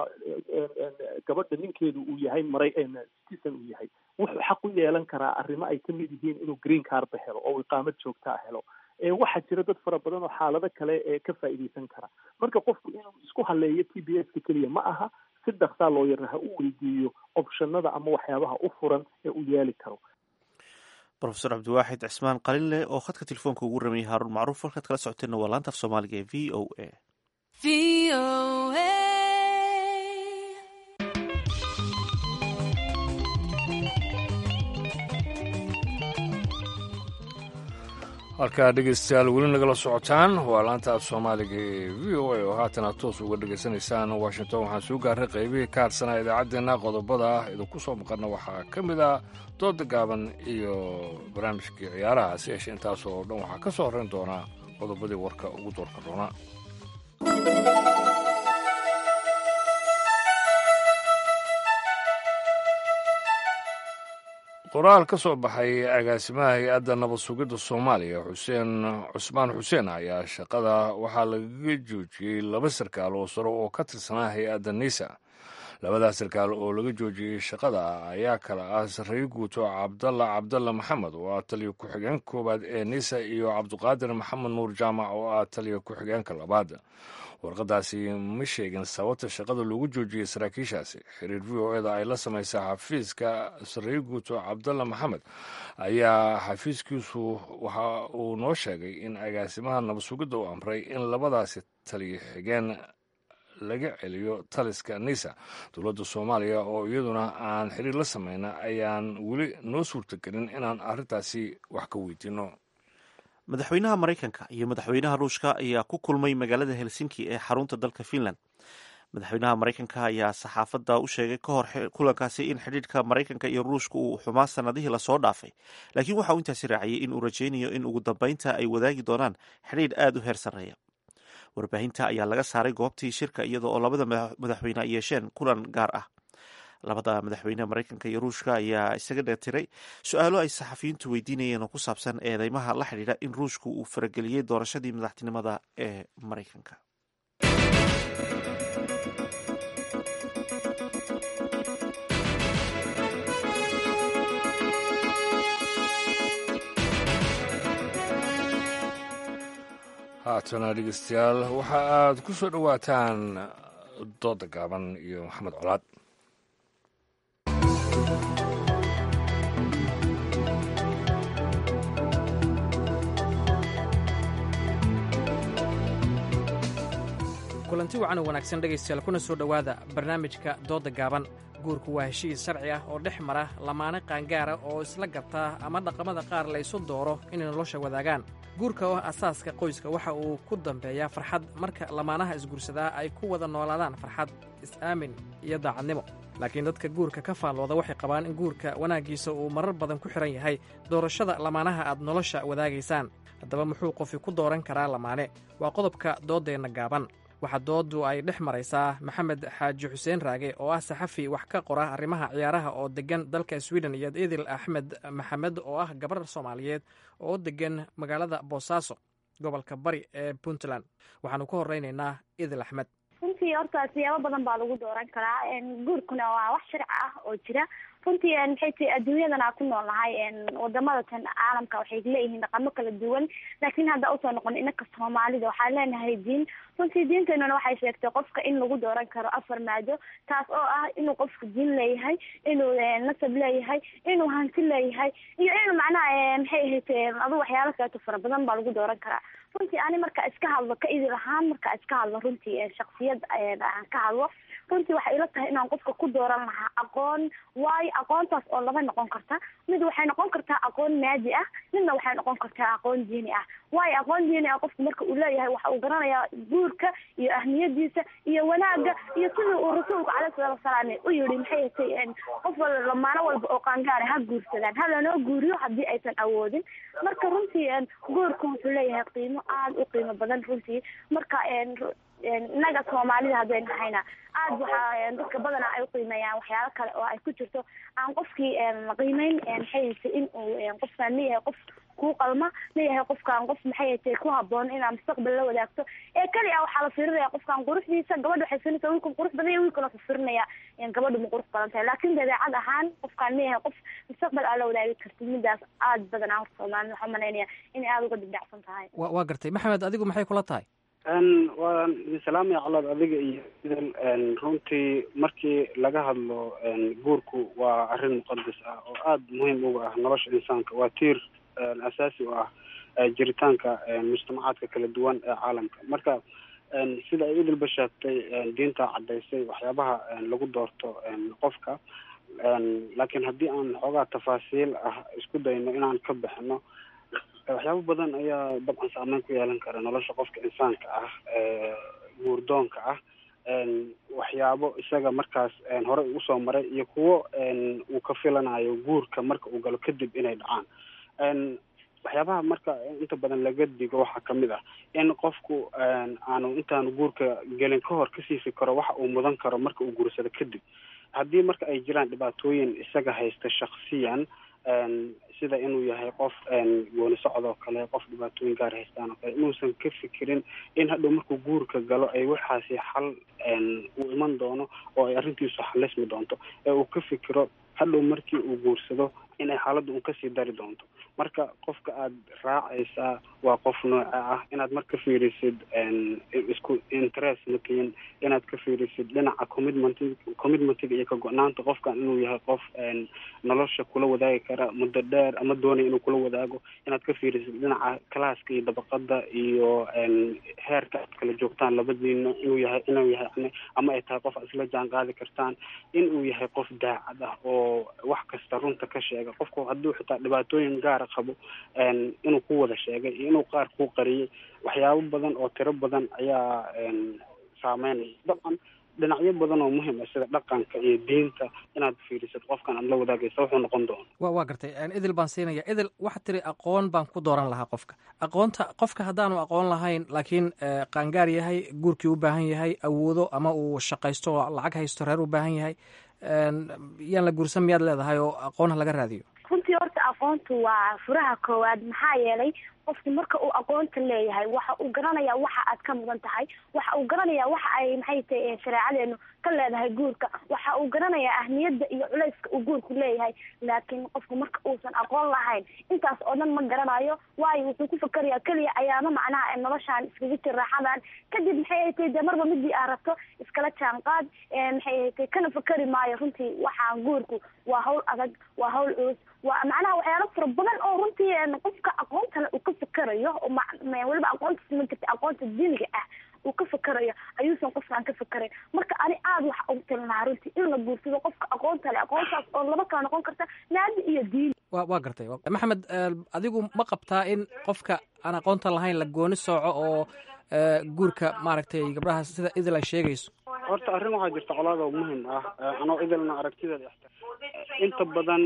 gabadha ninkeedu uu yahay maray citizen uu yahay, wuxuu xaq u yeelan karaa arrimo ay ka mid yihiin inuu green card helo oo iqaamad joogta helo. waxaa jira dad fara badan oo xaalado kale ee ka faa'iidaysan kara. marka qofku inuu isku haleeyo T B S-ka keliya ma aha, si dhaqsaa loo yarna ha u weydiiyo optionada ama waxyaabaha u furan ee uu yeeli karo. profesor cabdiwaaxid cismaan qalinle oo khadka telefoonka ugu rameeyey haaruun macruuf. halkaad kala socoteenna waa laanta af soomaaliga ee v o a. v o a halkaa dhegeystayaal weli nagala socotaan waa laanta af soomaaliga ee v o a oo haatan aad toos uga dhegaysanaysaan washington. waxaan soo gaaray qaybihii ka hadsanaa idaacaddeenna. qodobada idinku soo maqana waxaa ka mid ah dooda gaaban iyo barnaamijkii ciyaaraha. si yeeshe intaas oo dhan waxaa ka soo horrayn doonaa qodobadii warka ugu doorka doona. qoraal ka soo baxay agaasimaha hay-adda nabad sugidda soomaaliya xuseen cusmaan xuseen ayaa shaqada waxaa lagaga joojiyey laba sarkaal oo sare oo ka tirsanaa hay-adda nisa. labadaas sarkaal oo laga joojiyey shaqada ayaa kala ah sarreeye guuto cabdalla cabdalla maxamed oo ah taliya ku-xigeenka koowaad ee nisa iyo cabdiqaadir maxamed nuur jaamac oo ah taliya ku-xigeenka labaad. warqadaasi ma sheegin sababta shaqada loogu joojiyey saraakiishaasi. xiriir v o eda ay la samaysay xafiiska sarreeye guuto cabdalla maxamed ayaa xafiiskiisu waxa uu noo sheegay in agaasimaha nabad sugidda uu amray in labadaasi taliya xigeen laga celiyo taliska nisa. dowladda soomaaliya oo iyaduna aan xiriir la samayna ayaan weli noo suurtagelin inaan arrintaasi wax ka weydiino. madaxweynaha maraykanka iyo madaxweynaha ruushka ayaa ku kulmay magaalada helsinki ee xarunta dalka finland. madaxweynaha maraykanka ayaa saxaafadda u sheegay ka hor kulankaasi in xidhiidhka maraykanka iyo ruushka uu xumaa sanadihii lasoo dhaafay, laakiin waxa uu intaasi raaciyey in uu rajaynayo in ugu dambeynta ay wadaagi doonaan xidhiidh aada u heer sarreeya. warbaahinta ayaa laga saaray goobtii shirka iyada oo labada madaxweyne ay yeesheen kulan gaar ah. labada madaxweyne maraykanka iyo ruushka ayaa isaga dheetiray su-aalo ay saxafiyiintu weydiinayeen oo ku saabsan eedeymaha la xidhiidha in ruushku uu farageliyey doorashadii madaxtinimada ee maraykanka. haatana dhegeystayaal waxa aad ku soo dhowaataan dooda gaaban iyo maxamed colaad. kulanti wacan wanaagsan dhegaystayaal kuna soo dhowaada barnaamijka dooda gaaban. guurku waa heshiis sharci ah oo dhex mara lamaane qaangaara oo isla gartaa ama dhaqamada qaar la isu dooro inay nolosha wadaagaan. guurka oo ah asaaska qoyska waxa uu ku dambeeyaa farxad marka lamaanaha isguursadaa ay ku wada noolaadaan farxad, is-aamin iyo daacadnimo. laakiin dadka guurka ka faallooda waxay qabaan in guurka wanaaggiisa uu marar badan ku xidhan yahay doorashada lamaanaha aad nolosha wadaagaysaan. haddaba muxuu qofi ku dooran karaa lamaane? waa qodobka dooddeenna gaaban. waxaa dooddu ay dhex maraysaa maxamed xaaji xuseen raage oo ah saxafi wax ka qora arrimaha ciyaaraha oo deggan dalka sweden, iyo idil axmed maxamed oo ah gabar soomaaliyeed oo deggan magaalada boosaaso gobolka bari ee puntland. waxaanu ka horeynaynaa idil axmed. runtii horta siyaabo badan baa lagu dooran karaa. guurkuna waa wax sharci ah oo jira. runtii maxay tahay adduunyadan aan ku nool nahay wadamada tan caalamka waxay leeyihiin dhaqamo kala duwan, laakiin hadda usoo noqon inaka soomaalida waxaan leenahay diin. runtii diinteenuna waxay sheegtay qofka in lagu dooran karo afar maado, taas oo ah inuu qofka diin leeyahay, inuu nasab leeyahay, inuu hanti leeyahay, iyo inuu macnaha maxay ahayd adu waxyaalo kaleeto fara badan baa lagu dooran karaa. runtii ani marka iska hadlo ka idil ahaan marka iska hadlo runtii shaksiyad aan ka hadlo, runtii waxay ila tahay inaan qofka ku dooran lahaa aqoon. waayo aqoontaas oo laba noqon karta, mid waxay noqon kartaa aqoon maadi ah, midna waxay noqon kartaa aqoon diini ah. waayo aqoon diini ah qofka marka uu leeyahay waxa uu garanayaa guurka iyo ahmiyadiisa iyo wanaaga iyo sidii uu rasuulku caleyhi salaatu wasalaam u yidhi maxay tahay qof lamaano walba oo qaangaara ha guursadaan, ha lanoo guuriyo haddii aysan awoodin. marka runtii guurku wuxuu leeyahay qiimo aada u qiimo badan runtii. marka inaga soomaalida haddaynu nahayna aad waxaa dadka badanaa ay uqiimeeyaan waxyaalo kale oo ay ku jirto aan qofkii qiimeyn maxay haytay in uu qofkaan leeyahay qof kuu qalma, leeyahay qofkaan qof maxay haytay ku haboon inaa mustaqbal la wadaagto. ee keli ah waxaa la fiirinaya qofkaan quruxdiisa, gabadha waxay fiirinaysaa wiilkan qurux badan iyo wiilkan waxuu fiirinaya gabadha ma qurux badan tahay. laakiin dabeecad ahaan qofkaan leeyahay qof mustaqbal aa la wadaagi kartid, midaas aad badanaa horta soomaalida waxaa umalaynaya inay aada uga dibdhacsan tahay. wa waa gartay. maxamed, adigu maxay kula tahay? waan salaamaya colaad adiga iyo idil. runtii markii laga hadlo guurku waa arrin muqadas ah oo aada muhiim uga ah nolosha insaanka. waa tiir asaasi u ah jiritaanka mujtamacaadka kala duwan ee caalamka. marka sida ay idilba sheegtay diinta caddaysay waxyaabaha lagu doorto qofka, laakiin haddii aan xoogaa tafaasiil ah isku dayno inaan ka bixino, waxyaabo badan ayaa dabcan saameyn ku yeelan kara nolosha qofka insaanka ah ee guurdoonka ah. waxyaabo isaga markaas horey usoo maray iyo kuwo uu ka filanayo guurka marka uu galo kadib inay dhacaan. waxyaabaha marka inta badan laga digo waxaa kamid ah in qofku aanu intaanu guurka gelin ka hor kasii fikiro waxa uu mudan karo marka uu guursado kadib. haddii marka ay jiraan dhibaatooyin isaga haysta shaksiyan, sida inuu yahay qof gooni socod oo kale, qof dhibaatooyin gaar haystaan oo kale, inuusan ka fikirin in hadhow markuu guurka galo ay waxaasi xal uu iman doono oo ay arrintiisu xalismi doonto, ee uu ka fikiro hadhow markii uu guursado inay xaaladda un kasii dari doonto. marka qofka aada raacaysaa waa qof nooca ah inaad marka fiirisid isku interest matiin, inaad ka fiirisid dhinaca commitment commitmentiga iyo ka go-naanta qofkan inuu yahay qof nolosha kula wadaagi kara muddo dheer ama doonaya inuu kula wadaago, inaad ka fiirisid dhinaca classka iyo dabaqada iyo heerka aad kala joogtaan labadiina inuu yahay inuu yahay ama ay tahay qof aad isla jaan qaadi kartaan, inuu yahay qof daacad ah oo wax kasta runta ka sheega. qofku hadduu xitaa dhibaatooyin gaar qabo inuu ku wada sheegay iyo inuu qaar ku qariyay, waxyaabo badan oo tiro badan ayaa saameynaya. dabcan dhinacyo badan oo muhiim ah sida dhaqanka iyo diinta inaad fiirisid qofkan aad la wadaagaysa wuxuu noqon doono. wa waa gartay. idil baan siinaya. idil waxaad tiri aqoon baan ku dooran lahaa qofka. aqoonta qofka haddaanu aqoon lahayn laakiin qaangaar yahay, guurkii u baahan yahay, awoodo ama uu shaqaysto oo lacag haysto, reer u baahan yahay, yaan la guursan miyaad leedahay oo aqoon ha laga raadiyo? runtii horta aqoontu waa furaha koowaad. maxaa yeelay qofki marka uu aqoonta leeyahay waxa uu garanayaa waxa aad ka mudan tahay, waxa uu garanayaa waxa ay maxay tahay shareecadeenu ka leedahay guurka, waxa uu garanayaa ahmiyadda iyo culayska uu guurku leeyahay. laakiin qofku marka uusan aqoon lahayn intaas oo dhan ma garanayo, waayo wuxuu ku fakarayaa keliya ayaama macnaha noloshaan iskaga jir raaxadan, kadib maxay tahay dee marba midii aad rabto iskala jaanqaad, maxay tahay kana fakari maayo. runtii waxaan guurku waa hawl adag, waa hawl culus, waa macnaha waxyaalo fara badan oo runtii qofka aqoontana uu ka fikarayo, weliba aqoonta siman karta aqoonta diiniga ah uu ka fikarayo ayuusan qofkaan ka fikaray. marka ani aada waxa ugu talin lahaa runtii in la guursado qofka aqoonta le, aqoontaas oo laba kala noqon karta naadi iyo diin. wa waa gartay. maxamed, adigu ma qabtaa in qofka aan aqoonta lahayn la gooni sooco oo guurka maaragtay gabdhaha sida idil ay sheegayso? horta arrin waxaa jirta colaada oo muhiim ah anoo idilna aragtideeda inta badan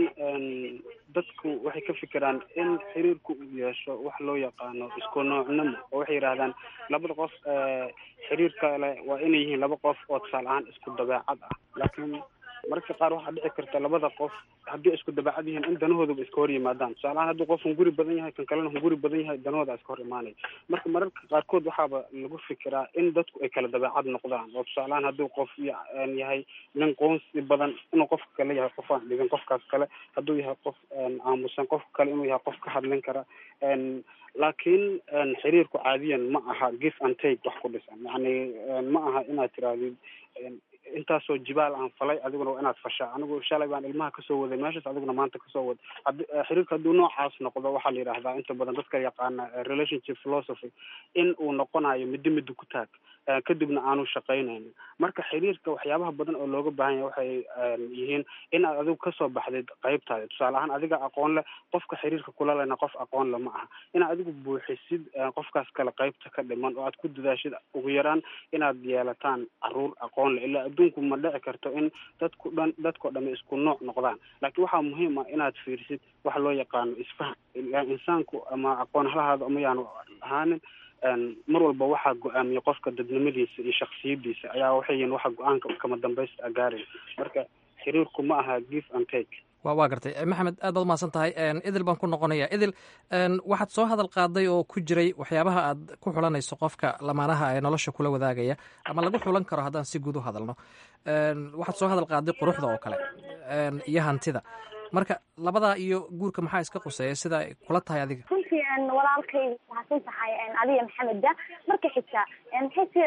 dadku waxay ka fikiraan in xiriirku uu yeesho wax loo yaqaano isku noocnimo oo waxay yidhaahdaan labada qof xiriirka le waa inay yihiin laba qof oo tusaale ahaan isku dabeecad ah laakiin mararka qaar waxaa dhici karta labada qof haddii isku dabeecad yihiin in danahoodaba iska hor yimaadaan tusaale ahaan hadduu qof hunguri badan yahay kan kalena hunguri badan yahay danahooda iska hor imaanay marka mararka qaarkood waxaaba lagu fikiraa in dadku ay kala dabeecad noqdaan oo tusaale ahaan hadduu qof yahay nin qoonsi badan inuu qofka kale yahay qof aan dhigan qofkaas kale hadduu yahay qof aamusan qofka kale inuu yahay qof ka hadlin kara laakiin xiriirku caadiyan ma aha give and take wax ku dhisan yani ma aha inaad tirahdid intaasoo jibaal aan falay adiguna waa inaad fashaa anigu shalay baan ilmaha kasoo waday meeshaas adiguna maanta kasoo wad xiriirka hadduu noocaas noqdo waxaa la yidhaahdaa inta badan dadka yaqaana relationship philosophy in uu noqonayo middo middo ku taag kadibna aanu shaqaynaynin marka xiriirka waxyaabaha badan oo looga baahan yahay waxay yihiin in aad adigu kasoo baxdid qaybtaada tusaale ahaan adiga aqoon leh qofka xiriirka kula lehna qof aqoon le ma aha inaad adigu buuxisid qofkaas kale qaybta ka dhiman oo aad ku dadaashid ugu yaraan inaad yeelataan caruur aqoon leh ilaa adduunku ma dhici karto in dadku dhan dadkao dhame isku nooc noqdaan laakiin waxaa muhiim ah inaad fiirisid waxa loo yaqaano isfaham insaanku ama aqoon halahaada ama yaanu ahaanin mar walba waxaa go-aamiya qofka dadnimadiisa iyo shaksiyadiisa ayaa waxay yihiin waxa go-aanka kama dambaysta gaaraya marka xiriirku ma aha give and take wa waa gartay maxamed aad baad umahadsan tahay idil baan ku noqonaya idil waxaad soo hadal qaaday oo ku jiray waxyaabaha aad ku xulanayso qofka lamaanaha ee nolosha kula wadaagaya ama lagu xulan karo haddaan si guud u hadalno waxaad soo hadal qaaday quruxda oo kale iyo hantida marka labadaa iyo guurka maxaa iska quseeya sida kula tahay adiga runtii walaalkay mahadsan tahay adiga maxameda marka xigta maxayse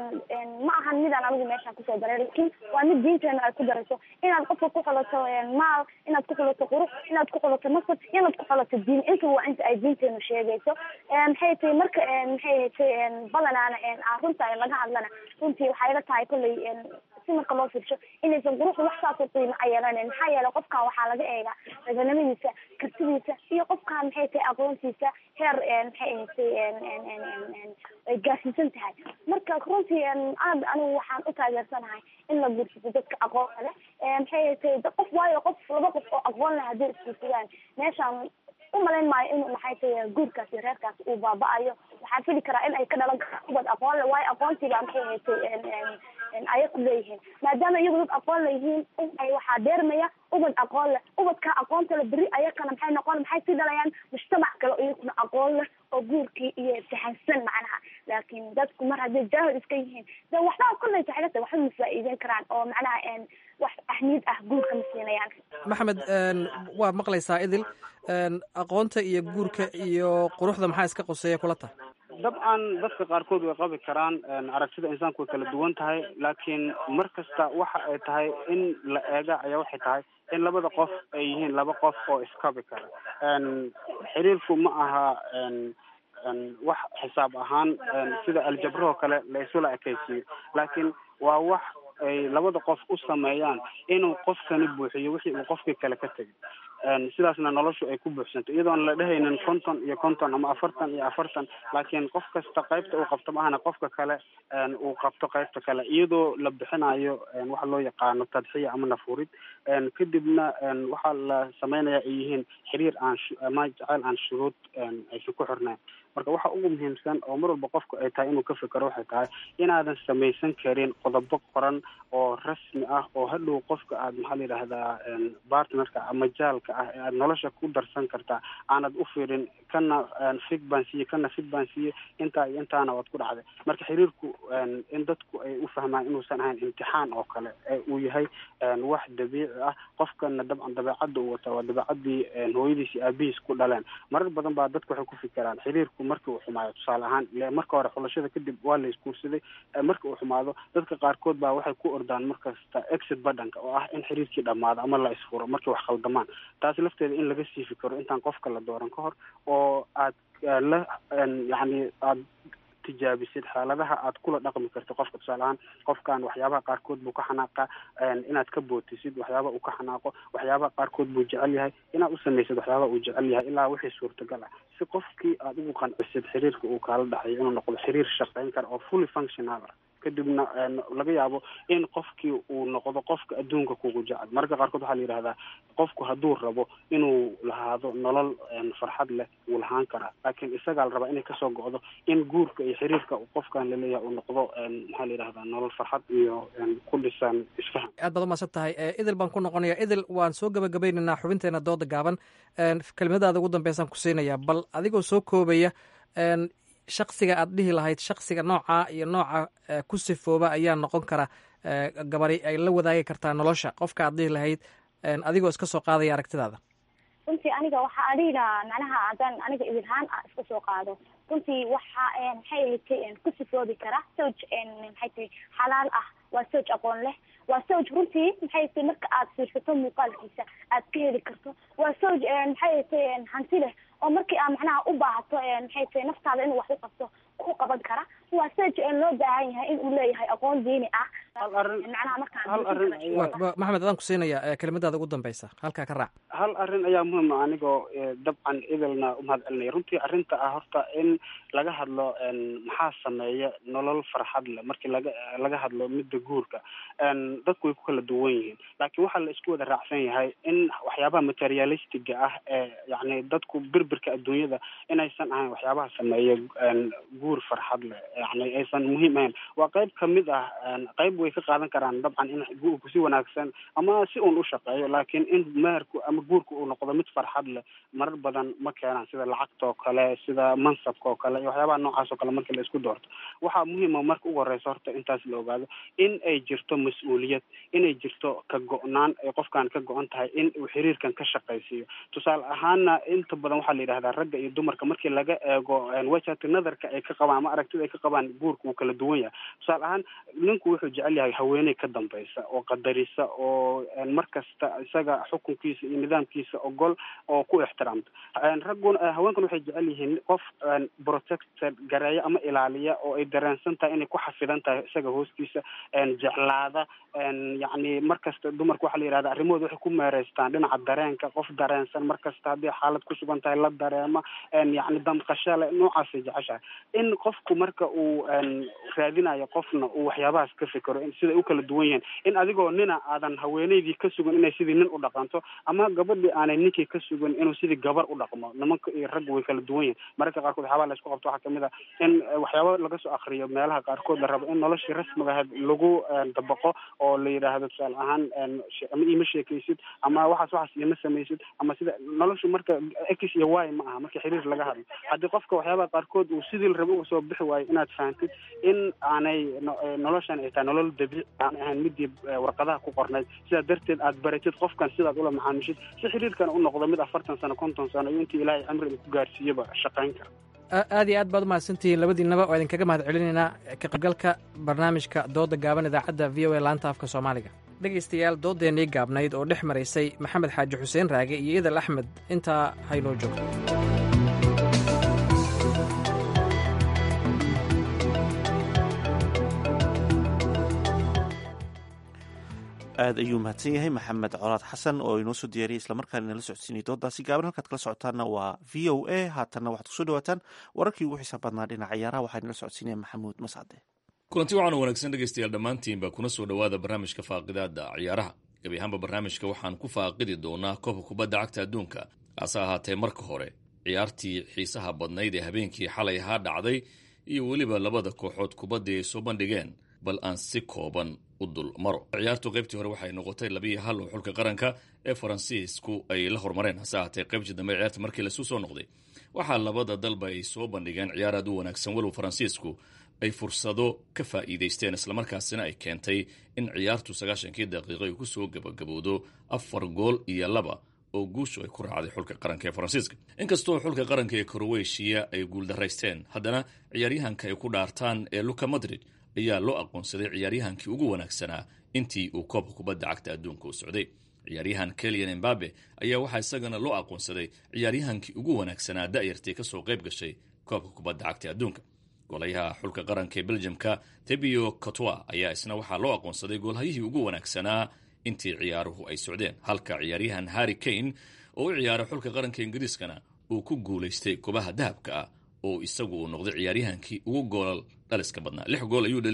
ma ahan midaan anigu meeshaan kusoo daray laakiin waa mid diinteena ay ku darayso inaad qofka ku xulato maal inaad ku xulato qurux inaad ku xulato nasab inaad ku xulato diin inta waa inta ay diinteenu sheegayso maxay tahay marka maxay tahay badanaana runta laga hadlana runtii waxay ila tahay kolley si marka loo fiirsho inaysan quruxda wax saasoo qiimo a yeelanen maxaa yeelay qofkan waxaa laga eegaa raganimadiisa kartidiisa iyo qofkan maxay tahay aqoontiisa heer maxay ahaysay ay gaarsiisan tahay marka runtii aad anigu waxaan u taageersanahay in la guursado dadka aqoonka leh maxay ahaysay qof waayo qof laba qof oo aqoon leh haddii isguursadaan meeshaan umalayn maayo in maxay tahay guurkaas iyo reerkaas uu baaba-ayo waxaa fili karaa in ay ka dhalan karaan ubad aqoon le waayo aqoontiibaa maxay ahaysay aya ku leeyihiin maadaama iyagu dad aqoon leyihiin ay waxaa deermaya ubad aqoon leh ubadkaa aqoonta le beri ayakana maxay noqon maxay sii dhalayaan mujtamac kale iyaguna aqoon leh oo guurkii iyo fahansan macnaha laakiin dadku mar hadday jaahil iska yihiin de waxba kolley taxila tahay waxba ma faa'iideyn karaan oo macnaha wax ahmiyad ah guurka ma siinayaan maxamed waa maqlaysaa idil aqoonta iyo guurka iyo quruxda maxaa iska quseeya kula tahay dabcan dadka qaarkood way qabi karaan aragtida insaanku way kala duwan tahay laakiin mar kasta waxa ay tahay in la eega ayaa waxay tahay in labada qof ay yihiin laba qof oo iskabi kara xiriirku ma aha wax xisaab ahaan sida aljabrahoo kale la isula ekaysiiyo laakiin waa wax ay labada qof u sameeyaan inuu qofkani buuxiyo wixii uu qofkii kale ka tegay sidaasna noloshu ay ku buuxsanto iyadoon la dhehaynin konton iyo konton ama afartan iyo afartan laakiin qof kasta qaybta uu qabto maahana qofka kale uu qabto qaybta kale iyadoo la bixinayo waxa loo yaqaano tadxiya ama nafurid kadibna waxaa la sameynaya ay yihiin xiriir aan ama jacayl aan shuruud aysan ku xirnayn marka waxa ugu muhiimsan oo mar walba qofku ay tahay inuu ka fikero waxay tahay inaadan samaysan karin qodobo qoran oo rasmi ah oo hadhow qofka aad maxaa la yidhaahdaa partnerka ama jaalka ah ee aad nolosha ku darsan kartaa aanad u fiirin kana fig baan siiye kana fig baan siiye intaa iyo intaana waad ku dhacday marka xiriirku in dadku ay u fahmaan inuusan ahayn imtixaan oo kale uu yahay wax dabiici ah qofkana dabcan dabeecadda uu wataa waa dabeecadii hooyadiis iyo aabihiis ku dhaleen marar badan baa dadku waxay ku fikiraan xiriirku marka uu xumaayo tusaale ahaan marka hore xulashada kadib waa la isguursaday marka uu xumaado dadka qaarkood baa waxay ku ordaan markasta exit badhanka oo ah in xiriirkii dhamaado ama la isfuro markay wax khaldamaan taasi lafteeda in laga siifi karo intaan qofka la dooran ka hor oo aad la yacni aad tijaabisid xaaladaha aad kula dhaqmi karto qofka tusaale ahaan qofkan waxyaabaha qaarkood buu ka xanaaqa inaad ka bootisid waxyaabaha uu ka xanaaqo waxyaabaha qaarkood buu jecel yahay inaad u samaysid waxyaabaha uu jecel yahay ilaa wixii suurtagal ah si qofkii aad ugu qancisid xiriirka uu kaala dhaxayo inuu noqdo xiriir shaqayn kara oo fully functional ah kadibna laga yaabo in qofkii uu noqdo qofka adduunka kugu jecel. marka qaarkood waxaa la yidhahdaa qofku hadduu rabo inuu lahaado nolol farxad leh wuu lahaan karaa, laakiin isagaa la rabaa inay kasoo go'do in guurka iyo xiriirka qofkan laleeyahay uu noqdo maxaa la yidhahdaa nolol farxad iyo ku dhisan isfahan. aad baad umahadsan tahay. idil baan ku noqonaya. idil waan soo gabagabaynaynaa xubinteena dooda gaaban. kelmadaada ugu dambeysaan ku siinaya, bal adigoo soo koobaya shaksiga aad dhihi lahayd shaksiga nooca iyo nooca ku sifooba ayaa noqon kara gabari ay la wadaagi kartaa nolosha, qofka aad dhihi lahayd adigoo iska soo qaadaya aragtidaada. runtii aniga waxaa adiga macnaha haddaan aniga idilhaan ah iska soo qaado, runtii waxa maxay ahayd ku sifoobi kara sowj maxay tahay xalaal ah, waa sowj aqoon leh, waa sowj runtii maxay tahay marka aad fiirsato muuqaalkiisa aad ka heli karto, waa sowj maxay tahay hanti leh oo markii aad macnaha u baahato maxay tahay naftaada inuu wax u qabto ku qaban kara, waa sowj loo baahan yahay in uu leeyahay aqoon diini ah. hal arrin macnaha markaan hal arrin maxamed adaan ku siinaya kelimadaada ugu dambeysa, halkaa ka raac. hal arrin ayaa muhiim ah anigoo dabcan idilna umahad celinaya. runtii arrinta ah horta in laga hadlo maxaa sameeya nolol farxad leh markii laga laga hadlo midda guurka, dadku way ku kala duwan yihiin, laakiin waxaa la isku wada raacsan yahay in waxyaabaha materialistiga ah ee yacni dadku birbirka adduunyada inaysan ahayn waxyaabaha sameeya guur farxad leh, yacni aysan muhiim ahayn. waa qayb kamid ah, qayb way ka qaadan karaan dabcan in guurku si wanaagsan ama si uun u shaqeeyo, laakiin in meherku ama guurku uu noqdo mid farxad leh marar badan ma keenaan, sida lacagta oo kale, sida mansabka oo kale iyo waxyaabaha noocaas oo kale markii la isku doorto. waxaa muhiima marka ugu horeysa horta intaas la ogaado in ay jirto mas-uuliyad, inay jirto ka go-naan ay qofkan ka go-an tahay in uu xiriirkan ka shaqaysiiyo. tusaale ahaana inta badan waxaa la yidhahdaa ragga iyo dumarka markii laga eego wajhati nadarka ay ka qabaan ama aragtida ay ka qabaan guurka wuu kala duwan yahay. tusaale ahaan ninku wuxuu jecel yahay haweeney ka dambaysa oo qadarisa oo markasta isaga xukunkiisa iyo nidaamkiisa ogol oo ku ixtiraamta. ragguna haweenkuna waxay jecel yihiin qof protected gareeya ama ilaaliya oo ay dareensan tahay inay ku xafidan tahay isaga hoostiisa, jeclaada yacni markasta dumarka waxaa la yidhahda arrimahooda waxay ku meereystaan dhinaca dareenka, qof dareensan markasta haddii xaalad ku sugan tahay la dareema, yacni damqasho le noocaasay jeceshahay. in qofku marka uu raadinayo qofna uu waxyaabahaas ka fikero siday u kala duwan yihiin, in adigoo nina aadan haweeneydii ka sugan inay sidii nin u dhaqanto ama gabadhii aanay ninkii ka sugan inuu sidii gabar u dhaqmo. nimanka iyo ragga way kala duwan yihiin. mararka qaarkood waxyaabaa la isku qabto waxaa kamid a in waxyaaba laga soo akriyo meelaha qaarkood la rabo in noloshii rasmiga ahayd lagu dabaqo oo la yidhaahdo tusaale ahaan ama ima sheekaysid ama waxaas waxaas ima samaysid ama sida noloshu marka x iyo y ma aha marka xiriir laga hadlo. haddii qofka waxyaabaha qaarkood uu sidii la rabo uga soo bixi waayo inaad fahantid in aanay noloshan ay tahay nolol dabiici aan ahayn midii warqadaha ku qornayd, sidaa darteed aad baratid qofkan sidaad ula macaamishid si xiriirkan u noqdo mid afartan sano konton sano iyo intii ilaahay cimriga ku gaarsiiyaba shaqayn kara. aad iyo aad baad umahadsantihiin labadiinaba oo idinkaga mahad celinaynaa ka qaybgalka barnaamijka dooda gaaban idaacadda v o a laanta afka soomaaliga. dhegaystayaal doodeennii gaabnayd oo dhex maraysay maxamed xaaji xuseen raage iyo idal axmed intaa haynoo joogto. aad ayuu mahadsan yahay maxamed colaad xasan oo inoo soo diyaariyay islamarkaana inala socodsiinay doodaasi gaaban. halkaad kala socotaanna waa v o a. haatanna waxaad kusoo dhawaataan wararkii ugu xiisaab badnaa dhinaca ciyaaraha. waxaa inala socodsiinaya maxamuud mascade. kulanti waxaan wanaagsan dhegaystayaal dhammaantiinba kuna soo dhowaada barnaamijka faaqidaada ciyaaraha. gebi ahaanba barnaamijka waxaan ku faaqidi doonaa koobka kubadda cagta adduunka. hase ahaatee marka hore ciyaartii xiisaha badnayd ee habeenkii xalay ahaa dhacday iyo weliba labada kooxood kubaddii ay soo bandhigeen, bal aan si kooban u dul maro. ciyaartu qaybtii hore waxay noqotay labiiyo hal oo xulka qaranka ee faransiisku ay la hormareen. hase ahaatee qaybtii dambe ciyaarta markii lasu soo noqday waxaa labada dalba ay soo bandhigeen ciyaar aad u wanaagsan, walow faransiisku ay fursado ka faa'iidaysteen islamarkaasina ay keentay in ciyaartu sagaashankii daqiiqo ay ku soo gabagabowdo afar gool iyo laba oo guushu ay ku raacday xulka qaranka ee faransiiska. inkastoo xulka qaranka ee kroweshiya ay guuldaraysteen, haddana ciyaaryahanka ay ku dhaartaan ee luka madrid ayaa loo aqoonsaday ciyaaryahankii ugu wanaagsanaa intii uu koobka kubadda cagta adduunka u socday. ciyaaryahan Kylian Mbappe ayaa waxaa isagana loo aqoonsaday ciyaaryahankii ugu wanaagsanaa da'yartii ka soo qayb gashay koobka kubadda cagta adduunka. golayaha xulka qaranka ee Belgiumka Thibaut Courtois ayaa isna waxaa loo aqoonsaday goolhayihii ugu wanaagsanaa intii ciyaaruhu ay socdeen, halka ciyaaryahan Harry Kane oo u ciyaara xulka qaranka Ingiriiskana uu ku guulaystay kubaha dahabka ah oo isagu uu noqday ciyaaryahankii ugu goolal dhaliska badnaa. lix gool ayuu dhaliyey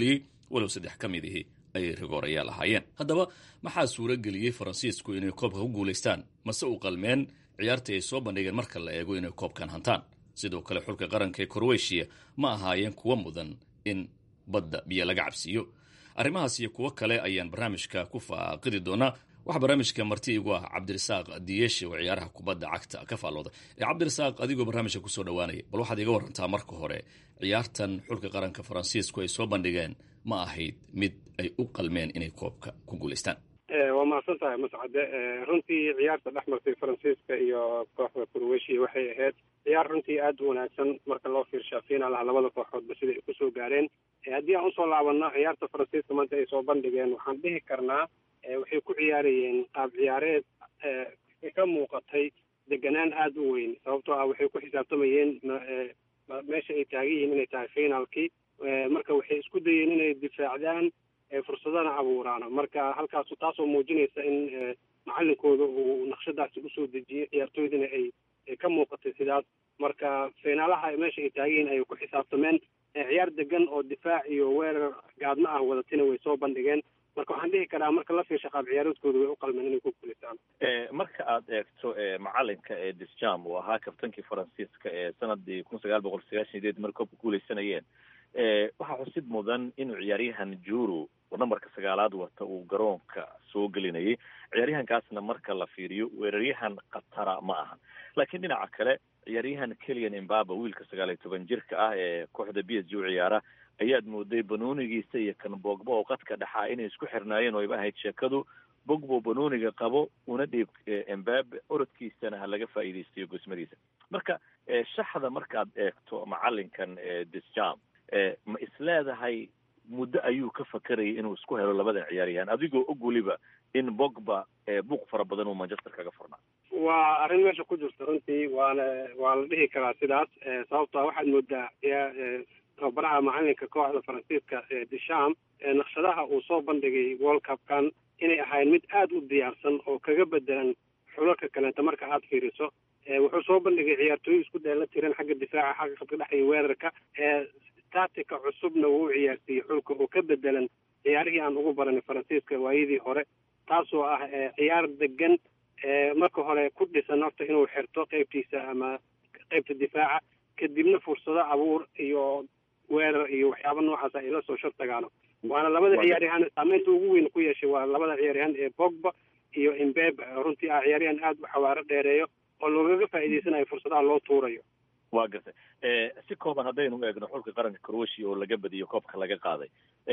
walow saddex ka mid ihi ayay rigoorayaal ahaayeen. haddaba maxaa suuro geliyey faransiisku inay koobka ku guulaystaan, mase u qalmeen ciyaartii ay soo bandhigeen marka la eego inay koobkan hantaan? sidoo kale xulka qaranka ee Croatia ma ahaayeen kuwa mudan in badda biyo laga cabsiiyo? arrimahaas iyo kuwo kale ayaan barnaamijka ku faaqidi doonaa. waxaa barnaamijka marti igu ah cabdirasaaq diyeshe oo ciyaaraha kubadda cagta ka faallooda. ee cabdirasaaq, adigoo barnaamijka kusoo dhawaanaya, bal waxaad iga warantaa marka hore, ciyaartan xulka qaranka faransiisku ay soo bandhigeen ma ahayd mid ay u qalmeen inay koobka ku guulaystaan? waa mahadsan tahay mascade. runtii ciyaarta dhex martay faransiiska iyo kooxda Croatia waxay ahayd ciyaar runtii aada u wanaagsan marka loo fiirshaa finaalaha labada kooxoodba sida ay kusoo gaareen. haddii aan usoo laabano ciyaarta faransiiska maanta ay soo bandhigeen, waxaan dhihi karnaa waxay ku ciyaarayeen qaab ciyaareed ka muuqatay deganaan aada u weyn, sababtoo ah waxay ku xisaabtamayeen meesha ay taagan yihiin inay tahay finaalkii. marka waxay isku dayeen inay difaacdaan fursadana abuuraan. marka halkaasu taasoo muujinaysa in macalinkooda uu naqshadaasi usoo dejiyey, ciyaartooydina ay ka muuqatay sidaas. marka finaalaha meesha ay taagan yihiin ayay ku xisaabtameen. ciyaar degan oo difaac iyo weerar gaadma ah wadatina way soo bandhigeen. marka waxaan dhihi karaa marka la fiirsha qaab ciyaaroodkooda way u qalmeen inay ku guulaystaan. marka aad eegto macalinka ee Deschamps uu ahaa kabtankii faransiiska ee sanadii kun sagaal boqol sagaashan iyo sideed markay koobka guulaysanayeen, waxaa xusid mudan inuu ciyaaryahan Juru oo nambarka sagaalaad wata uu garoonka soo gelinayay. ciyaaryahankaasna marka la fiiriyo weeraryahan khatara ma aha, laakiin dhinaca kale ciyaaryahan Kylian Mbappe, wiilka sagaal iyo toban jirka ah ee kooxda B S G u ciyaara, ayaad mooday banoonigiisa iyo kan Pogba oo qadka dhaxaa inay isku xirnaayeen oo ay ahayd sheekadu Pogba banooniga qabo una dhiib Mbappe, orodkiisana ha laga faa'iidaysto gosmadiisa. marka shaxda markaad eegto macalinkan Deschamps, ma isleedahay muddo ayuu ka fakarayay inuu isku helo labada ciyaaryahan, adigoo og weliba in Pogba buuq fara badan uu Manchester kaga furnaa? waa arrin meesha ku jirta runtii, waana waa la dhihi karaa sidaas. sababtoo waxaad moodaa tababaraha macalinka kooxda faransiiska Deschamps naqshadaha uu soo bandhigay World Cup-kan inay ahayn mid aada u diyaarsan oo kaga bedelan xulalka kaleenta marka aada fiiriso. wuxuu soo bandhigay ciyaartooy isku dheela tiran xagga difaaca, xagga khadka dhex iyo weerarka. tactica cusubna wuu u ciyaarsiiyey xulka oo ka bedelan ciyaarihii aan ugu baranay faransiiska waayadii hore, taasoo ah ciyaar degan marka hore ku dhisan horta inuu xirto qeybtiisa ama qeybta difaaca, kadibna fursado abuur iyo weerar iyo waxyaaba noocaas ay la soo shar tagaano. waana labada ciyaaryahan saameynta ugu weyn ku yeeshay waa labada ciyaaryahan ee Pogba iyo Mbappe. runtii ah ciyaaryahan aada u xawaaro dheereeyo oo loogaga faa'iidaysanayo fursadaha loo tuurayo. waa gartay. si kooban haddaynu eegno xulka qaranka Croatia oo laga badiyo koobka laga qaaday,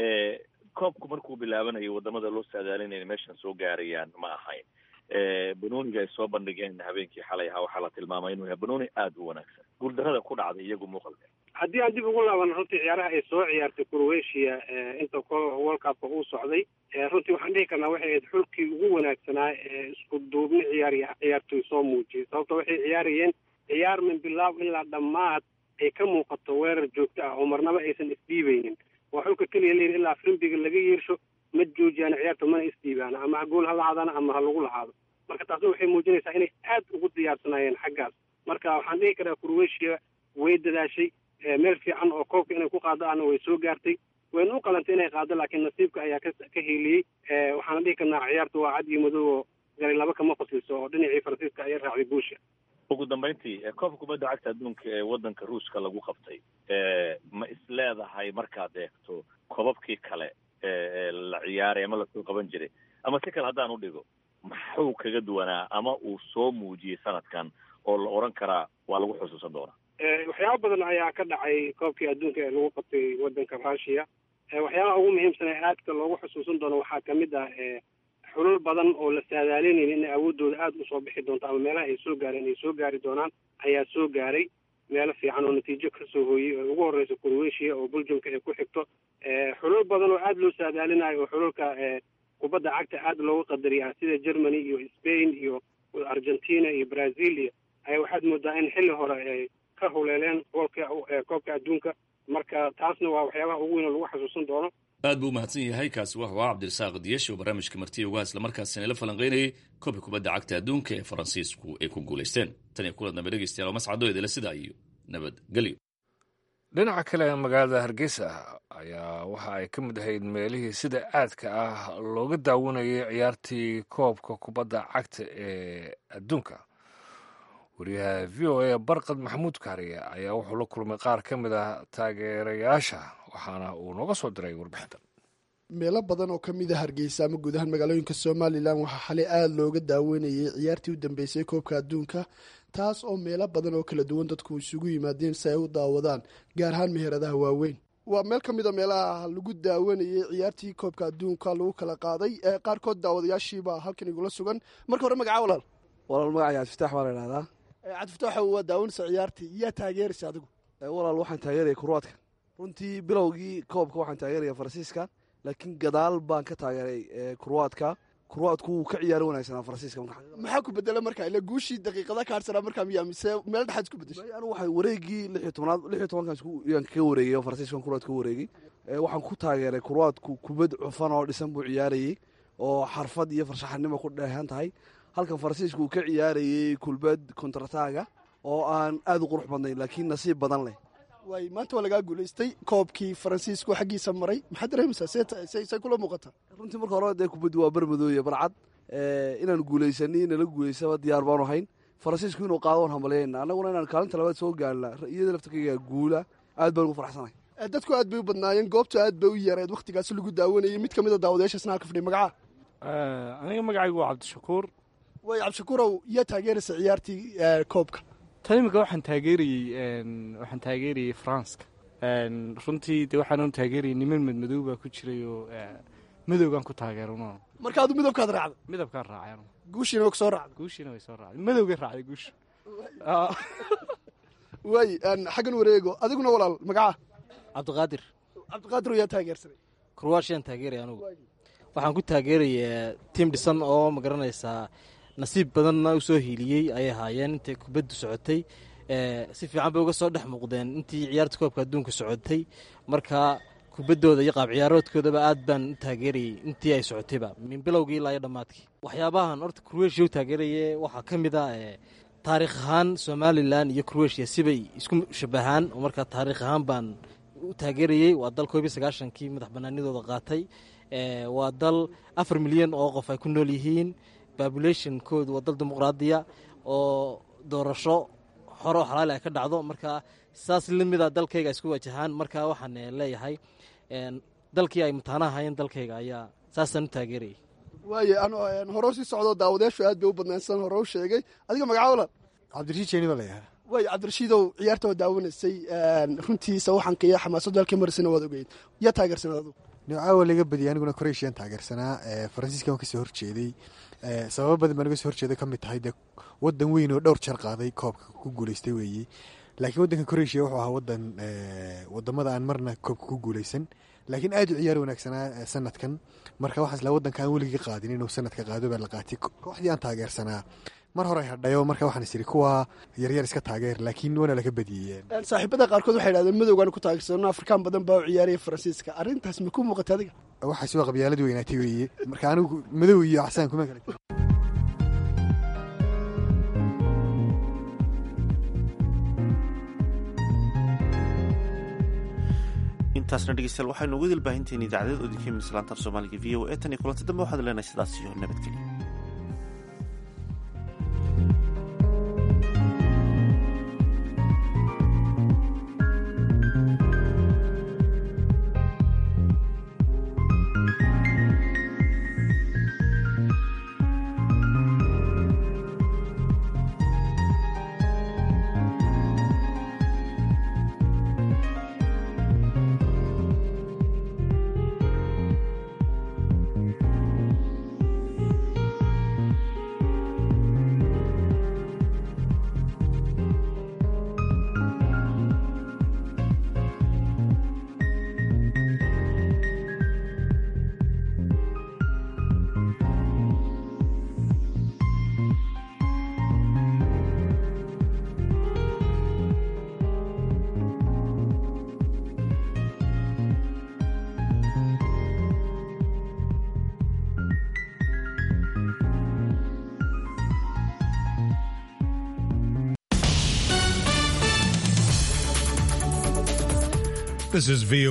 koobku markuu bilaabanayo wadamada loo saadaalinaya meeshan soo gaarayaan ma ahayn. banooniga ay soo bandhigeen habeenkii xalay ahaa waxaa la tilmaamay inuu yahay banooni aada u wanaagsan. guuldarrada ku dhacday iyagu muuqalka. haddii aan dib ugu laabano runtii ciyaaraha ay soo ciyaartay Croatia inta World Cup-ka uu socday, runtii waxaan dhihi karnaa waxay ahayd xulkii ugu wanaagsanaa ee isku duubni ciyaar ciyaartooy soo muujiyay. sababto waxay ciyaarayeen ciyaar min bilaab ilaa dhammaad ay ka muuqato weerar joogto ah oo marnaba aysan isdhiibaynin. waa xulka keliya leeyihin ilaa frimbiga laga yeersho ma joojiyaan ciyaarta, mana isdhiibaan, ama gool ha lahaadana ama ha lagu lahaado. marka taasna waxay muujinaysaa inay aada ugu diyaarsanaayeen xaggaas. marka waxaan dhihi karaa Croatia way dadaashay, meel fiican oo koobka inay ku qaado ahna way soo gaartay. wayna u qalantay inay qaado, laakiin nasiibka ayaa ka ka hiiliyey. waxaana dhihi karnaa ciyaarta waa cad iyo madow oo galay laba kama qosliso oo dhinacii faransiiska ayay raacday guusha. ugu dambeyntii koobka kubadda cagta adduunka ee waddanka ruushka lagu qabtay, ma isleedahay markaad eegto koobabkii kale ee la ciyaaray ama lasoo qaban jiray, ama si kale haddaan u dhigo, maxuu kaga duwanaa ama uu soo muujiyey sanadkan oo la oran karaa waa lagu xusuusan doonaa? waxyaaba badan ayaa ka dhacay koobkii adduunka ee lagu qabtay waddanka Russia. waxyaabaha ugu muhiimsan ee aadka loogu xusuusan doono waxaa kamid ah xulul badan oo la saadaalinayna inay awoodooda aada usoo bixi doonto ama meelaha ay soo gaareen ay soo gaari doonaan ayaa soo gaaray. meelo fiican oo natiijo kasoo hooyey oo ugu horeysa Croatia oo Belgiumka ay ku xigto. xulul badan oo aada loo saadaalinayo oo xululka kubadda cagta aada loogu qadariyaa sida Germany iyo Spain iyo Argentina iyo Brazil iyo ayaa waxaad moodaa in xilli hore ay ka huleeleen koobka koobka adduunka. marka taasna waa waxyaabaha ugu weyn oo lagu xasuusan doono. aad buu umahadsan yahay. kaasi wuxuu ahaa cabdirasaaq diyeshe oo barnaamijka martiya uga isla markaasina la falanqeynayay koobka kubadda cagta adduunka ee faransiisku ay ku guulaysteen. tan iyo kulan dambe dhegeystayaal oo mascadooyadale sidaa iyo nabadgelyo. dhinaca kale magaalada Hargeysa ayaa waxa ay ka mid ahayd meelihii sida aadka ah looga daawanayay ciyaartii koobka kubadda cagta ee adduunka. wariyaha v o a barqad maxamuud kaariye ayaa wuxuu la kulmay qaar ka mid ah taageerayaasha waxaana uu nooga soo diray warbixintan. meelo badan oo ka mid a hargeysa ama guud ahaan magaalooyinka somalilan waxaa xalay aada looga daawanayay ciyaartii u dambeysay koobka adduunka, taas oo meelo badan oo kala duwan dadku isugu yimaadeen si ay u daawadaan, gaar ahaan meheradaha waaweyn. waa meel ka mid a meelaha lagu daawanayay ciyaartii koobka adduunka lagu kala qaaday, ee qaarkood daawadayaashiibaa halkan igula sugan. marka hore magaca walaal walaal magaca cabdifataax baa la idhahdaa. cabdifataax waa daawanaysa ciyaartii, yaa taageeraysa adigu? walaal waxaan taageeraya kuruwaadka. runtii bilowgii koobka waxaan taageeraya faransiiska, laakiin gadaal baan ka taageeray kuruwaadka. kuruwaadku wuu ka ciyaaro wanaagsanaa faransiiska. maxaa ku bedela markaa ila guushii daqiiqada ka harsanaa markaa miyaa mise meel dhexaad isku bedeshay? anigu waxay wareegii lix iyo tobnaad lix iyo tobankan yaan kaga wareegay oo faransiiskan kuruwaad ka wareegay. waxaan ku taageeray kuruwaadku kubad cufan oo dhisan buu ciyaarayey oo xarfad iyo farshaxanimo ku dheehan tahay, halkan faransiisku uu ka ciyaarayey kulbad kontrataaga oo aan aada u qurux badnayn laakiin nasiib badan leh. waay maanta waa lagaa guulaystay koobkii faransiisku xaggiisa maray, maxaad dareemaysaa say kula muuqataa? runtii marka hore dee kubaddu waa barmadooy iyo barcad, inaan guulaysani nala guulaysaba diyaar baanu hayn. faransiisku inuu qaado waan hambalyayna, annaguna inaan kaalinta labaad soo gaarna iyada laftakayga guula aad baan ugu faraxsanahay. dadku aad bay u badnaayeen, goobtu aad bay u yareed wakhtigaasi lagu daawanayay. mid ka mid a daawadayaashaasna halka fadhiya magaca? aniga magacaygu waa cabdishakuur. way cabdishakuurow, yaa taageeraysa ciyaartii koobka? tan imika waxaan taageerayey waxaan taageerayey faranska. runtii de waxaan taageerayay niman madmadow baa ku jiray oo madowgaan ku taageerano. marka adu midabkaad raacda? midabkaan raacay. guushiina way soo raacday? guushiina way soo raacday, madowgay raacday guusha. waay xaggan wareego, adiguna walaal magaca? cabdiqaadir. cabdiqaadir yaa taageersanay? kurwaashiyaan taageeraya anugu. waxaan ku taageeraya tiim dhisan oo ma garanaysaa nasiib badanna u soo hiiliyey ayay ahaayeen intay kubaddu socotay. si fiican bay uga soo dhex muuqdeen intii ciyaarta koobka adduunka socotay. marka kubaddooda iyo qaab ciyaaroodkoodaba aad baan u taageerayey intii ay socotayba, min bilowgii ilaa iyo dhammaadkii. waxyaabahan horta kurweshiya u taageeraye waxaa ka mid ah taariikh ahaan somalilan iyo kurweshiya sibay isku shabahaan, oo markaa taariikh ahaan baan u taageerayey. waa dal koob iyo sagaashankii madax banaanidooda qaatay. waa dal afar milyan oo qof ay ku nool yihiin. populationkoodu waa dal dimuqraadiya oo doorasho hore oo xalaali ay ka dhacdo. marka saas lamida dalkayga isku wajahaan. marka waxaan leeyahay dalkii ay mataanaha hayeen dalkayga ayaa saasaan u taageerayay. waaye hore sii socdo daawadayaashu aad bay u badnaan sidaan hore u sheegay. adiga magaca walaal? cabdirashiid jeeni baa layahaa. waay cabdirashiidow, ciyaarta waa daawanaysay, runtiisa waxaanka iyo xamaasaddu halkii marisana waad ogeyd, yaa taageersanaa adu? caawa laga badiyay, aniguna kroatian taageersanaa. faransiiska waan kasoo horjeeday, sababo badan baan uga soo horjeeday ka mid tahay dee wadan weyn oo dhowr jeer qaaday koobka ku guulaystay weeye. laakiin waddanka kroatia wuxuu ahaa wadan wadamada aan marna koobka ku guulaysan, laakiin aad u ciyaar wanaagsanaa sanadkan. marka waxaas la wadanka aan weligii qaadin inuu sanadka qaado baa la qaatay. kooxdii aan taageersanaa mar hore hadhayo, marka waxaan is iri kuwa yaryar iska taageer, laakiin waana laga badiyeen. saaxiibada qaarkood waxay idhahdeen madowgaan ku taageersano, afrikaan badan baa u ciyaaraya faransiiska. arrintaas ma ku muuqata adiga? waxaas waa qabyaalad weynaatay weeye. marka anigu madow iyo axsaan kuma kala jiro. intaasna dhegeystayaal waxaynu ugu dilbaahinteena idaacadeed oo idinka imis laantar soomaaliga v o e tan iyo kulanta dambe waxaad leenahay sidaas iyo nabadgelyo. This is V O A.